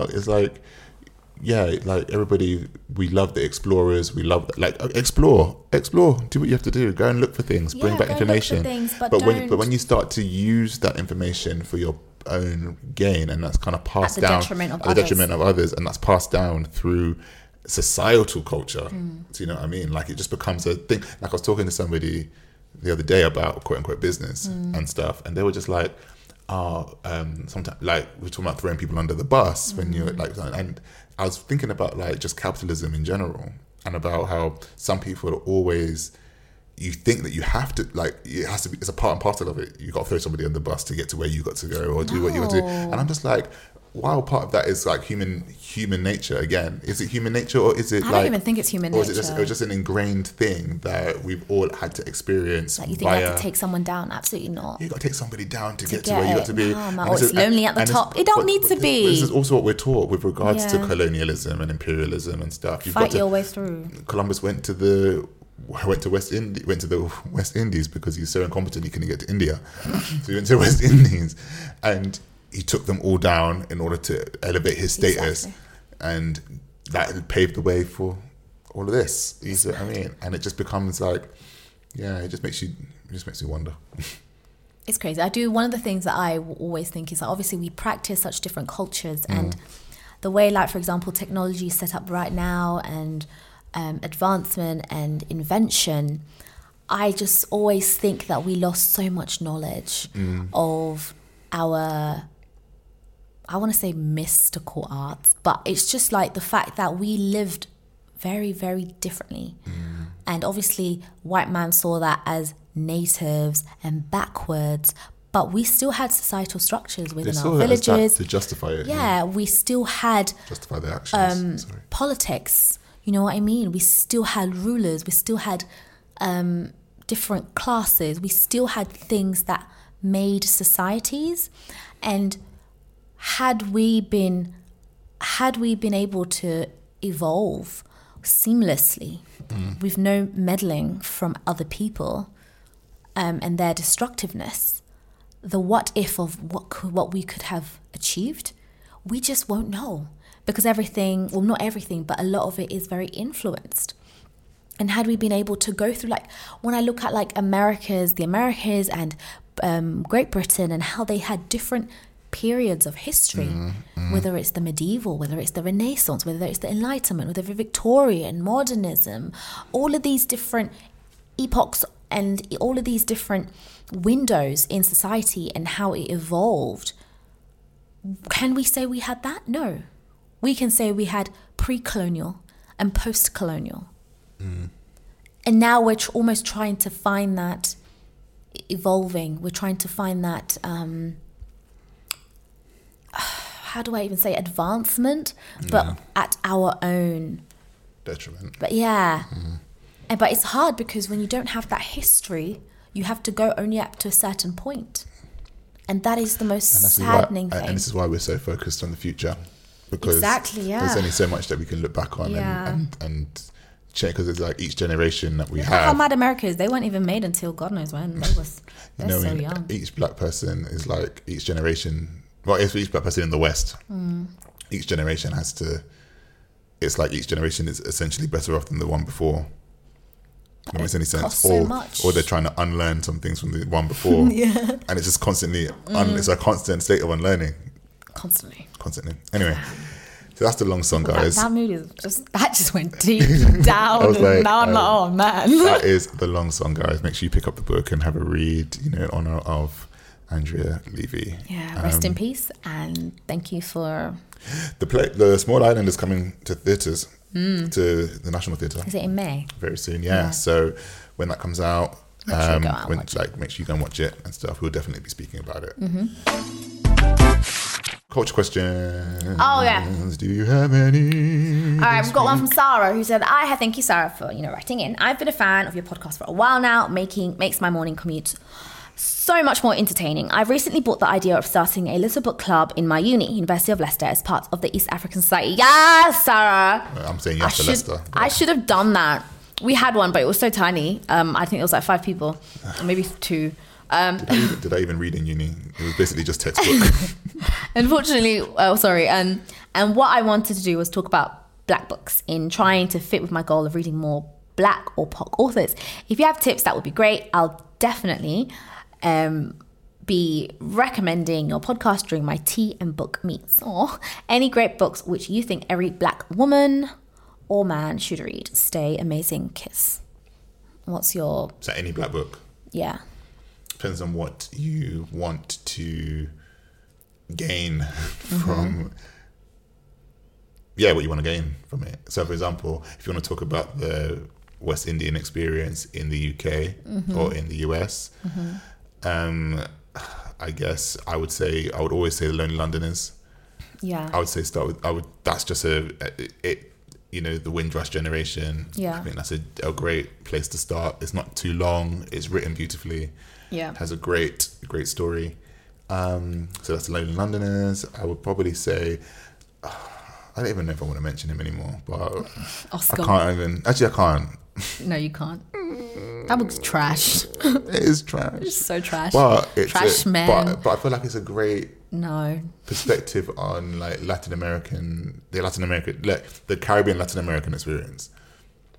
F: everybody, we love the explorers. We love explore. Do what you have to do. Go and look for things. Bring back information. But when you start to use that information for your own gain, and that's kind of passed down at the detriment of others, and that's passed down through societal culture. Do you know what I mean? Like, it just becomes a thing. Like, I was talking to somebody the other day about quote unquote business and stuff, and they were just like, sometimes, like, we're talking about throwing people under the bus when you're like, and I was thinking about like just capitalism in general, and about how some people are always, you think that you have to, like, it has to be, it's a part and parcel of it. You got to throw somebody on the bus to get to where you got to go, or do what you got to do. And I'm just like, wow, part of that is like human nature again. Is it human nature, or is it
E: I don't even think it's human nature.
F: Or is it just an ingrained thing that we've all had to experience?
E: Like, you think you have to take someone down? Absolutely not.
F: You got to take somebody down to get to where you got to be.
E: It's lonely at the top. It don't need to be.
F: This is also what we're taught with regards to colonialism and imperialism and stuff. You've
E: Fight your way through.
F: Columbus went to the West Indies because he's so incompetent he couldn't get to India. So he went to West Indies, and he took them all down in order to elevate his status, and that paved the way for all of this? You see what I mean? And it just becomes like, it just makes you wonder.
E: It's crazy. One of the things that I always think is that obviously we practice such different cultures, and the way, like, for example, technology is set up right now, and advancement and invention, I just always think that we lost so much knowledge of our, I want to say mystical arts, but it's just like the fact that we lived very, very differently. And obviously white man saw that as natives and backwards, but we still had societal structures within our villages
F: to justify it.
E: Yeah, we still had
F: justify their actions.
E: Politics. You know what I mean? We still had rulers. We still had different classes. We still had things that made societies. And had we been able to evolve seamlessly with no meddling from other people and their destructiveness, the what if of what we could have achieved, we just won't know, because everything, well, not everything, but a lot of it is very influenced. And had we been able to go through, like, when I look at like the Americas and Great Britain, and how they had different periods of history, whether it's the medieval, whether it's the Renaissance, whether it's the Enlightenment, whether it's Victorian, modernism, all of these different epochs and all of these different windows in society and how it evolved. Can we say we had that? No. We can say we had pre-colonial and post-colonial. And now we're almost trying to find that evolving. We're trying to find that, how do I even say, advancement, but at our own
F: detriment.
E: But but it's hard, because when you don't have that history, you have to go only up to a certain point. And that is the most saddening thing.
F: And this is why we're so focused on the future. Because
E: there's
F: only so much that we can look back on and check, because it's like each generation that we have.
E: How mad America is. They weren't even made until God knows when. They're so young.
F: Each black person is like, each generation, well, it's each black person in the West. Each generation has to, it's like each generation is essentially better off than the one before. That makes any sense. Or they're trying to unlearn some things from the one before. And it's just constantly, it's a constant state of unlearning. Constantly. Anyway, so that's the long song, guys.
E: That mood is just went deep down. Like, now I'm like, oh man.
F: That is the long song, guys. Make sure you pick up the book and have a read, in honor of Andrea Levy.
E: Yeah, rest in peace, and thank you for...
F: The Small Island is coming to theatres. To the National Theatre.
E: Is it in May?
F: Very soon, yeah. So when that comes out,
E: make
F: sure you go and watch it and stuff. We'll definitely be speaking about it. Culture questions.
E: Oh yeah.
F: Do you have any?
E: All right, we've got one from Sarah, who said, thank you, Sarah, for writing in. I've been a fan of your podcast for a while now. Makes my morning commute so much more entertaining. I've recently bought the idea of starting a little book club in my University of Leicester, as part of the East African Society. Yes, Sarah.
F: I'm saying yes to Leicester.
E: I should have done that. We had one, but it was so tiny. I think it was like 5 people, or maybe 2.
F: Did I even read in uni? It was basically just textbook.
E: Unfortunately, and what I wanted to do was talk about black books in trying to fit with my goal of reading more black or POC authors. If you have tips, that would be great. I'll definitely be recommending your podcast during my tea and book meets, or any great books which you think every black woman or man should read. Stay amazing, kiss. What's your...
F: So any black book?
E: Yeah.
F: Depends on what you want to gain from... Yeah, what you want to gain from it. So, for example, if you want to talk about the West Indian experience in the UK or in the US... I guess I would always say The Lonely Londoners.
E: Yeah.
F: I would say that's just the Windrush generation.
E: Yeah.
F: I think that's a great place to start. It's not too long. It's written beautifully.
E: Yeah.
F: Has a great story. So that's The Lonely Londoners. I would probably say, I don't even know if I want to mention him anymore, but
E: Oscar.
F: I can't even. Actually, I can't.
E: No, you can't. That book's trash.
F: It is trash.
E: It's so trash.
F: But it's
E: trash, man.
F: But I feel like it's a great perspective on like the Caribbean Latin American experience.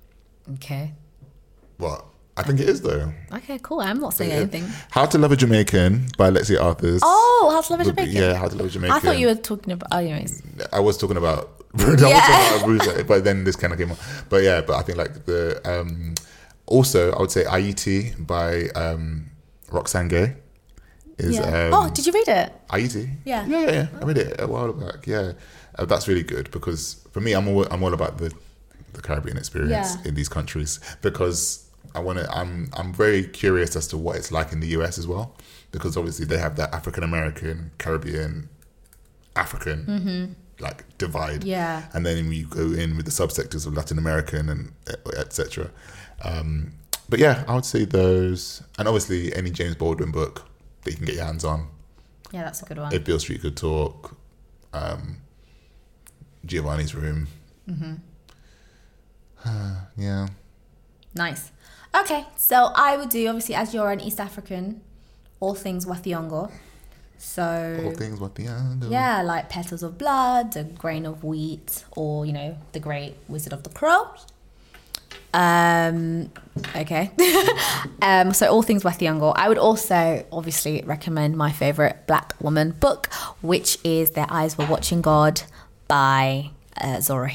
E: Okay.
F: What? I think it is though.
E: Okay, cool. I'm not saying anything.
F: How to Love a Jamaican by Lexi Arthurs.
E: Oh, How to Love a Jamaican.
F: Yeah, How to Love a Jamaican.
E: I thought you were talking about. Oh, anyways.
F: I was talking about. Bruiser, but then this kind of came on. But yeah, but I think like the also I would say Aiti by Roxane Gay is.
E: Yeah. Did you read it?
F: Aiti.
E: Yeah.
F: Yeah. I read it a while back. Yeah, that's really good because for me, I'm all about the Caribbean experience in these countries because. I'm very curious as to what it's like in the US as well, because obviously they have that African American, Caribbean, African like divide.
E: Yeah.
F: And then you go in with the subsectors of Latin American and etc. But yeah, I would say those, and obviously any James Baldwin book that you can get your hands on.
E: Yeah, that's a good one.
F: If Beale Street Could Talk, Giovanni's Room. Yeah.
E: Nice. Okay, so I would do, obviously, as you're an East African, all things Wathiongo. So
F: All things Wathiongo.
E: Yeah, like Petals of Blood, A Grain of Wheat, or, The Great Wizard of the Crow. Okay. So all things Wathiongo. I would also, obviously, recommend my favourite Black woman book, which is Their Eyes Were Watching God by Zora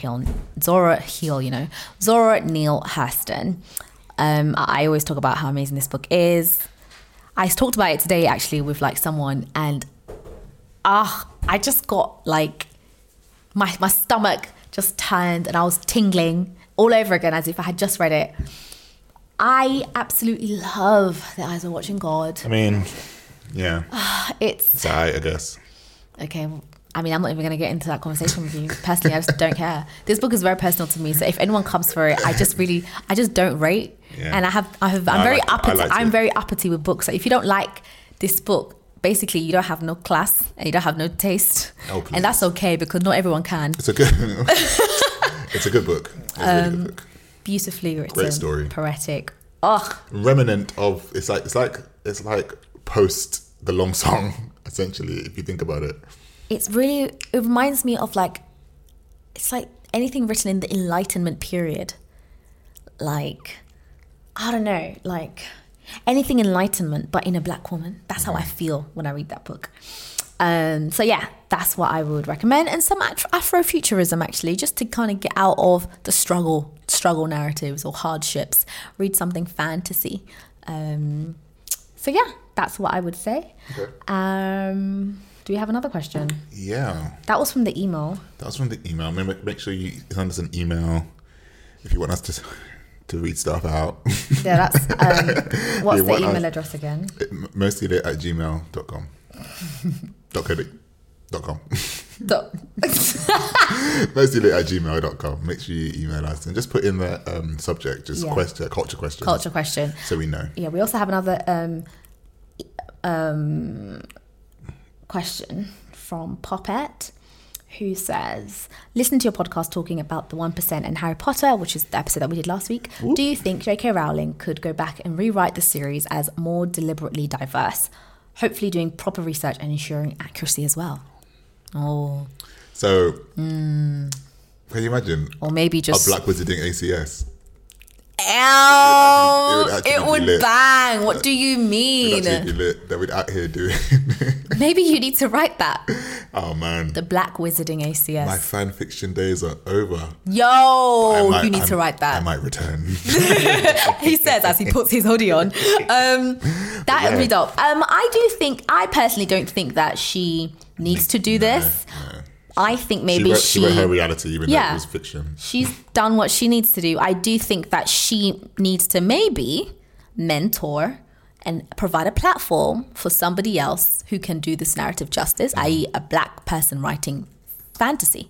E: Neale Hurston. I always talk about how amazing this book is. I talked about it today actually with like someone, and I just got like my stomach just turned and I was tingling all over again as if I had just read it. I absolutely love The Eyes Were Watching God.
F: I mean, yeah.
E: It's
F: I guess.
E: Okay, I mean, I'm not even going to get into that conversation with you. Personally, I just don't care. This book is very personal to me. So if anyone comes for it, I just don't rate. Yeah. And I'm very uppity with books. So if you don't like this book, basically you don't have no class and you don't have no taste. Oh, and that's okay because not everyone can.
F: It's a good It's a good book. It's a really good book.
E: Beautifully written.
F: Great story.
E: Poetic.
F: Remnant of it's like post the long song, essentially, if you think about it.
E: It reminds me of it's like anything written in the Enlightenment period. Like, I don't know, like anything Enlightenment, but in a Black woman. That's how I feel when I read that book. So yeah, that's what I would recommend. And some Afrofuturism actually, just to kind of get out of the struggle narratives or hardships. Read something fantasy. So yeah, that's what I would say. Okay. Do we have another question?
F: Yeah.
E: That was from the email.
F: Make sure you send us an email if you want us to read stuff out.
E: Yeah, that's... what's the email address again?
F: mostlylit@gmail.com. .com. mostlylit@gmail.com. Make sure you email us and just put in the subject, just culture question.
E: Culture question.
F: So we know.
E: Yeah, we also have another... question from Poppet, who says, listen to your podcast talking about the 1% and Harry Potter, which is the episode that we did last week. Ooh. Do you think J.K. Rowling could go back and rewrite the series as more deliberately diverse, hopefully doing proper research and ensuring accuracy as well? Oh.
F: So, can you imagine?
E: Or maybe just...
F: a Black Wizarding ACS?
E: It would bang. What do you mean?
F: That we'd out here doing.
E: Maybe you need to write that.
F: Oh man,
E: the Black Wizarding ACS.
F: My fan fiction days are over.
E: You need to write that.
F: I might return.
E: He says as he puts his hoodie on. That would be dope. I personally don't think that she needs to do this. No. I think maybe
F: she wrote her reality, even though it was fiction.
E: She's done what she needs to do. I do think that she needs to maybe mentor and provide a platform for somebody else who can do this narrative justice, i.e. a Black person writing fantasy.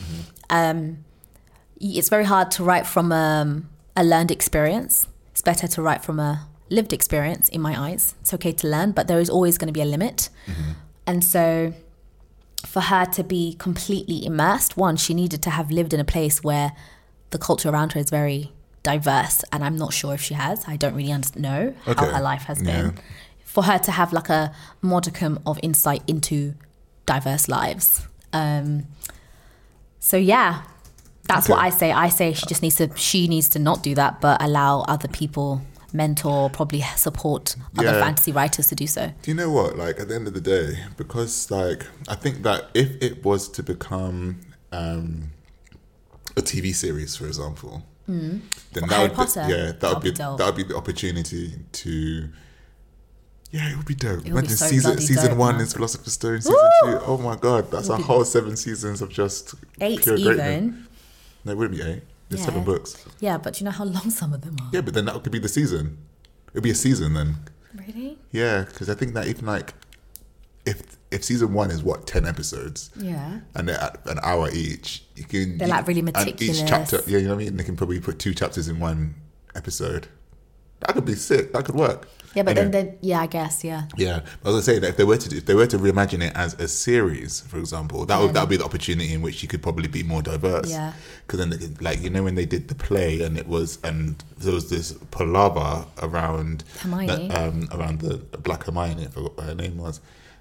E: It's very hard to write from a learned experience. It's better to write from a lived experience, in my eyes. It's okay to learn, but there is always going to be a limit. And so... for her to be completely immersed, one, she needed to have lived in a place where the culture around her is very diverse, and I'm not sure if she has. I don't really know how her life has been. For her to have like a modicum of insight into diverse lives. So yeah, That's what I say. I say she needs to not do that, but allow other people, mentor, probably support other fantasy writers to do so.
F: Do you know what? Like, at the end of the day, because like I think that if it was to become a TV series, for example, then
E: Harry Potter,
F: that would be the opportunity to. Yeah, it would be dope.
E: It would be so
F: season
E: dope,
F: 1
E: man.
F: is Philosopher's Stone, season 2. Oh my God, that's a whole 7 seasons of just
E: 8
F: pure
E: even.
F: greatness. No, it wouldn't be 8. There's 7 books.
E: Yeah, but do you know how long some of them are?
F: Yeah, but then that could be the season. It'd be a season then.
E: Really?
F: Yeah, because I think that even like if season 1 is 10 episodes.
E: Yeah.
F: And they're at an hour each, you can.
E: They're like really meticulous.
F: And each chapter, you know what I mean. They can probably put 2 chapters in 1 episode. That could be sick. That could work.
E: Yeah, but
F: anyway.
E: then I guess, yeah.
F: Yeah, I was gonna say that if they were to reimagine it as a series, for example, that would be the opportunity in which you could probably be more diverse.
E: Yeah.
F: Because then, like, you know, when they did the play and there was this palaver around
E: Hermione,
F: around the Black Hermione, I forgot what her name was.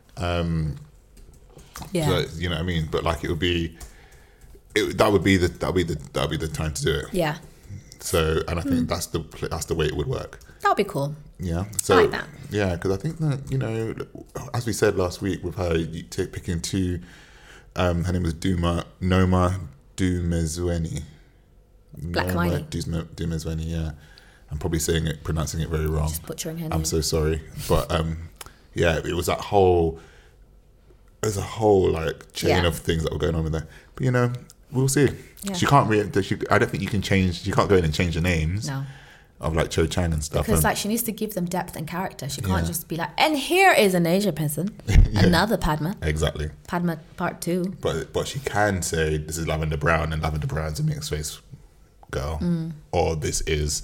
E: Yeah.
F: So, you know what I mean? But like, that would be the time to do it.
E: Yeah.
F: So, and I think that's the way it would work.
E: That would be cool.
F: Yeah, so
E: I like that.
F: Yeah, because I think that, you know, as we said last week with her picking 2, her name was Noma Dumezweni.
E: Black Hermione.
F: Dumezweni, yeah. I'm probably pronouncing it very wrong.
E: Just butchering her name.
F: I'm so sorry, but yeah, it was that whole. There's a whole like chain of things that were going on with that, but you know, we'll see.
E: Yeah.
F: She can't I don't think you can change. She can't go in and change the names.
E: No.
F: Of like Cho Chang and stuff.
E: Because like she needs to give them depth and character. She can't just be like, and here is an Asian person, another Padma.
F: Exactly.
E: Padma part 2.
F: But she can say this is Lavender Brown and Lavender Brown's a mixed race girl, or this is.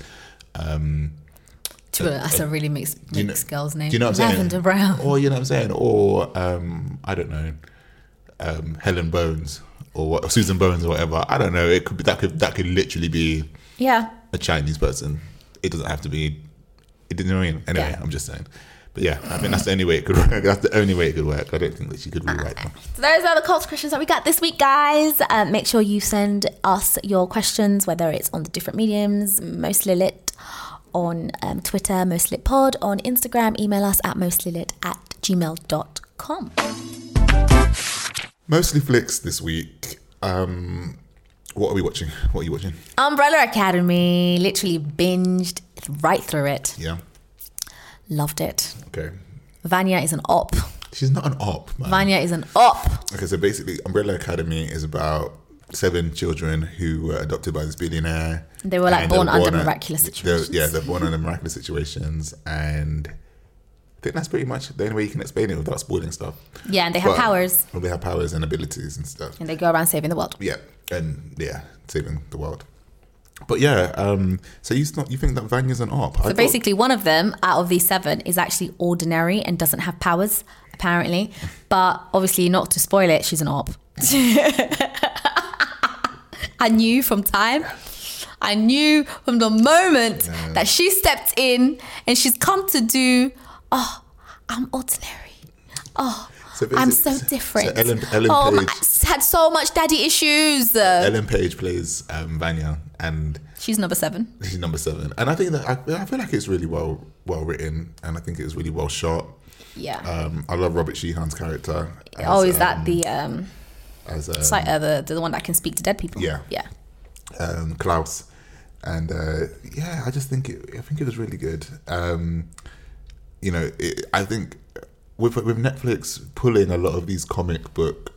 E: That's a really mixed girl's name.
F: Do you know what I'm saying?
E: Lavender Brown.
F: Or you know what I'm saying? Or I don't know, Helen Bones or Susan Bones or whatever. I don't know. It could be that could literally be a Chinese person. It doesn't have to be. It didn't know what I mean. Anyway, I'm just saying. But yeah, I think that's the only way it could work. That's the only way it could work. I don't think that she could rewrite them.
E: So those are the culture questions that we got this week, guys. Make sure you send us your questions, whether it's on the different mediums, Mostlylit on Twitter, MostlyLitPod on Instagram. Email us at mostlylit@gmail.com.
F: Mostly flicks this week. What are we watching? What are you watching?
E: Umbrella Academy. Literally binged right through it.
F: Yeah.
E: Loved it.
F: Okay.
E: Vanya is an op.
F: She's not an op, man.
E: Vanya is an op.
F: Okay, so basically, Umbrella Academy is about 7 children who were adopted by this billionaire.
E: They were like born under miraculous situations.
F: They're born under miraculous situations, and I think that's pretty much the only way you can explain it without spoiling stuff.
E: Yeah, and they have powers.
F: Well, they have powers and abilities and stuff.
E: And they go around saving the world.
F: Yeah, saving the world. But yeah, so you think that Vanya's an op?
E: So basically, one of them out of these 7 is actually ordinary and doesn't have powers, apparently. But obviously, not to spoil it, she's an op. I knew from the moment that she stepped in and she's come to do, I'm ordinary. I'm so different.
F: So Ellen Page,
E: I had so much daddy issues.
F: Ellen Page plays Vanya, and
E: she's number 7.
F: She's number 7, and I think that I feel like it's really well written, and I think it was really well shot.
E: Yeah.
F: I love Robert Sheehan's character.
E: Is that the the one that can speak to dead people?
F: Yeah.
E: Yeah.
F: Klaus, and I just think it was really good. You know, I think with Netflix pulling a lot of these comic book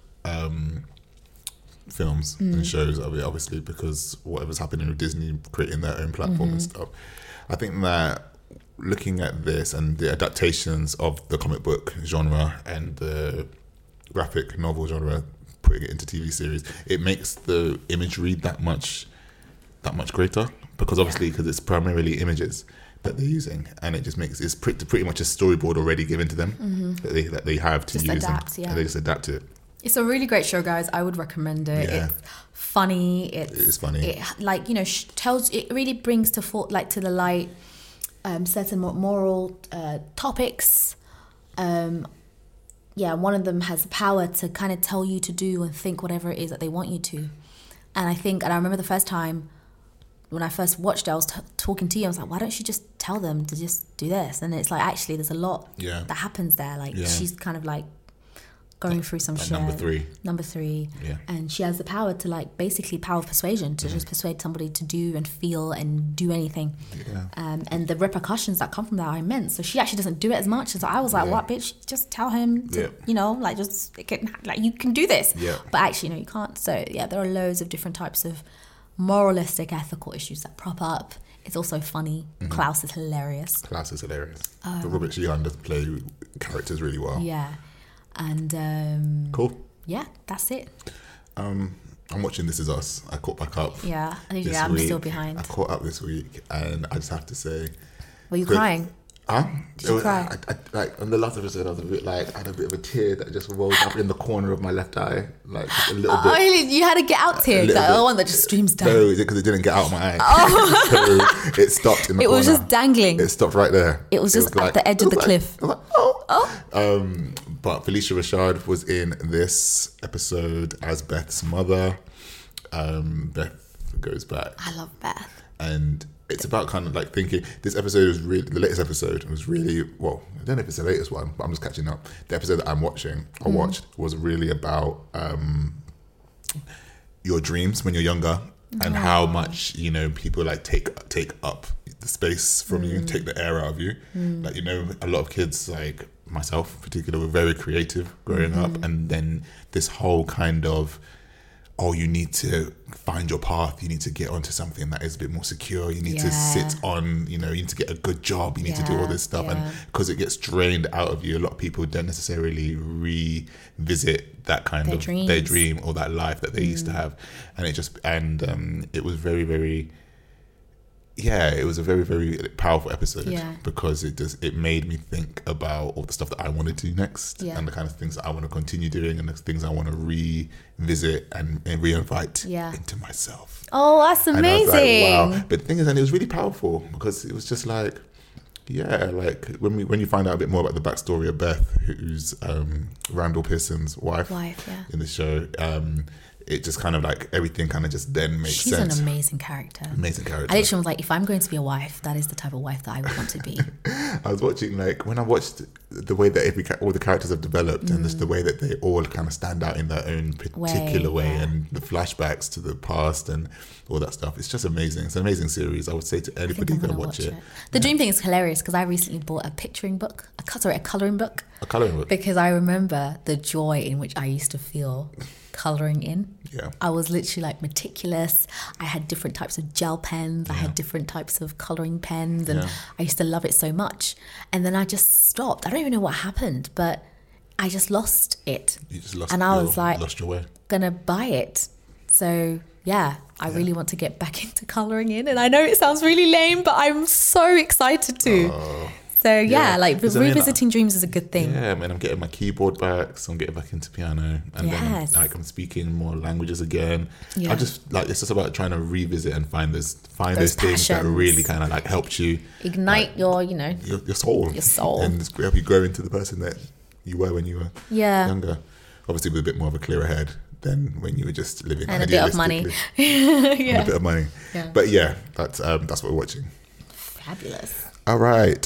F: films and shows, obviously because whatever's happening with Disney creating their own platform and stuff, I think that looking at this and the adaptations of the comic book genre and the graphic novel genre, putting it into TV series, it makes the imagery that much greater, because it's primarily images that they're using, and it just makes it's pretty much a storyboard already given to them that they have to use, and they just adapt it.
E: It's a really great show, guys. I would recommend it. Yeah. It's funny. It is funny. It it really brings to the light certain moral topics. One of them has the power to kind of tell you to do and think whatever it is that they want you to. And I remember the first time when I first watched it, I was talking to you. I was like, why don't you just tell them to just do this? And it's like, actually, there's a lot that happens there. Like, she's kind of like going through some shit. Number three.
F: Yeah.
E: And she has the power to like, basically power of persuasion, to just persuade somebody to do and feel and do anything.
F: Yeah.
E: And the repercussions that come from that are immense. So she actually doesn't do it as much. And so I was like, what, bitch? Just tell him to, you know, like, just, you can do this.
F: Yeah.
E: But actually, no, you can't. So yeah, there are loads of different types of moralistic, ethical issues that prop up. It's also funny. Klaus is hilarious.
F: But Robert Sheehan does play characters really well.
E: Yeah. And
F: cool.
E: Yeah, that's it.
F: I'm watching This Is Us. I caught back up.
E: Yeah, I'm still behind.
F: I caught up this week, and I just have to say,
E: were you crying?
F: Huh?
E: Did you cry?
F: I like on the last episode, I was a bit like, I had a bit of a tear that just rolled up in the corner of my left eye, like just a little bit.
E: Oh, you had to get out tear. The one that just streams down.
F: No, because it didn't get out of my eye. So it stopped in the corner.
E: It was just dangling.
F: It stopped right there.
E: It was just at the edge of the cliff.
F: I was like, oh. But Felicia Rashad was in this episode as Beth's mother. Beth goes back.
E: I love Beth.
F: And it's about kind of like thinking, this episode was really, the latest episode was really, well, I don't know if it's the latest one, but I'm just catching up. The episode that I watched was really about your dreams when you're younger and how much, you know, people like take up the space from you, take the air out of you. Like, you know, a lot of kids, like myself in particular, were very creative growing up, and then this whole kind of, oh, you need to find your path, you need to get onto something that is a bit more secure, you need to sit on, you know, you need to get a good job, you need to do all this stuff. And because it gets drained out of you, a lot of people don't necessarily revisit that kind of their dream or that life that they used to have. And it just, it was very, very, it was a very, very powerful episode because it made me think about all the stuff that I want to do next and the kind of things that I want to continue doing and the things I want to revisit and reinvite into myself.
E: Oh, that's amazing.
F: And I was like, wow. But the thing is, and it was really powerful because it was just like, like when you find out a bit more about the backstory of Beth, who's Randall Pearson's wife in the show, it just kind of like everything kind of just then makes sense. She's
E: an amazing character. I literally was like, if I'm going to be a wife, that is the type of wife that I would want to be.
F: I was watching, like, when I watched the way that all the characters have developed and just the way that they all kind of stand out in their own particular way and the flashbacks to the past and all that stuff. It's just amazing. It's an amazing series. I would say to anybody who's going to watch it.
E: The dream thing is hilarious because I recently bought a colouring book. A colouring book.
F: A colouring book.
E: Because I remember the joy in which I used to feel colouring in.
F: Yeah.
E: I was literally like meticulous. I had different types of gel pens. I had different types of colouring pens and I used to love it so much. And then I just stopped. I don't even know what happened, but I just lost it.
F: You just lost it.
E: And I was like,
F: lost your way.
E: Gonna buy it. So I really want to get back into colouring in. And I know it sounds really lame, but I'm so excited to. So like revisiting dreams is a good thing.
F: Yeah, I mean, I'm getting my keyboard back, so I'm getting back into piano, and then like I'm speaking more languages again. I just like it's just about trying to revisit and find those things that really kind of like helped you
E: ignite your
F: soul, and help you grow into the person that you were when you were younger. Obviously, with a bit more of a clearer head than when you were just living
E: and a bit of money.
F: And a bit of money. But that's what we're watching.
E: Fabulous.
F: All right.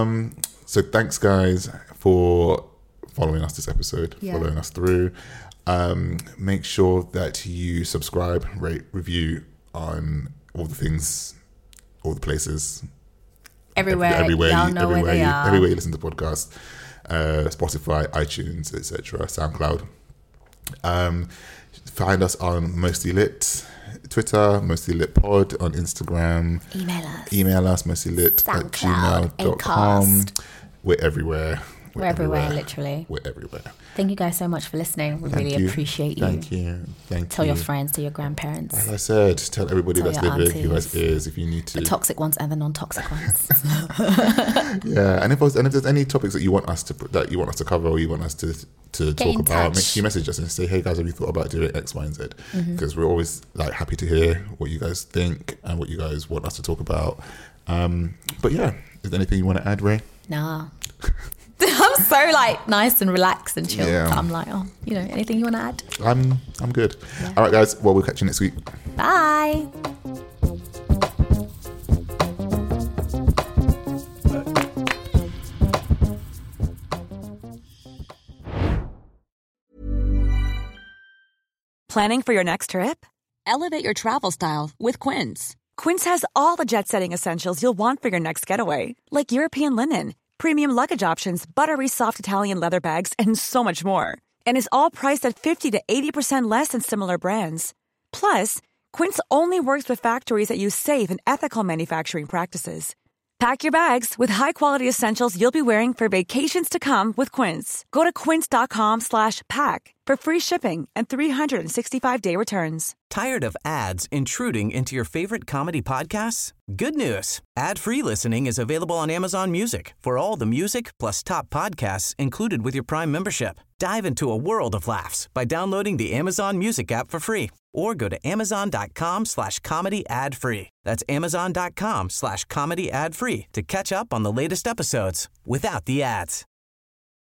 F: So thanks, guys, for following us this episode, following us through. Make sure that you subscribe, rate, review on all the things, all the places.
E: Everywhere you
F: listen to podcasts, Spotify, iTunes, etc., SoundCloud. Find us on Mostly Lit Twitter, Mostly Lit Pod on Instagram. Email us mostlylit@gmail.com. We're everywhere.
E: We're everywhere, literally.
F: We're everywhere.
E: Thank you guys so much for listening. We really appreciate you.
F: Thank you.
E: Tell your friends, tell your grandparents.
F: As I said, tell everybody that's living who has ears if you need to.
E: The toxic ones and the non-toxic ones.
F: And if there's any topics that you want us to cover or you want us to talk about, make sure you message us and say, hey guys, have you thought about doing X, Y, and Z? Because we're always like happy to hear what you guys think and what you guys want us to talk about. But is there anything you want to add, Ray?
E: Nah. I'm so like nice and relaxed and chill.
F: Yeah.
E: So I'm like, oh, you know, anything you want to add?
F: I'm good. Yeah. All right, guys. Well, we'll catch you next week.
E: Bye.
I: Planning for your next trip? Elevate your travel style with Quince. Quince has all the jet-setting essentials you'll want for your next getaway, like European linen, premium luggage options, buttery soft Italian leather bags, and so much more. And is all priced at 50 to 80% less than similar brands. Plus, Quince only works with factories that use safe and ethical manufacturing practices. Pack your bags with high-quality essentials you'll be wearing for vacations to come with Quince. Go to quince.com/pack for free shipping and 365-day returns.
J: Tired of ads intruding into your favorite comedy podcasts? Good news. Ad-free listening is available on Amazon Music for all the music plus top podcasts included with your Prime membership. Dive into a world of laughs by downloading the Amazon Music app for free or go to amazon.com/comedy ad-free. That's amazon.com/comedy ad-free to catch up on the latest episodes without the ads.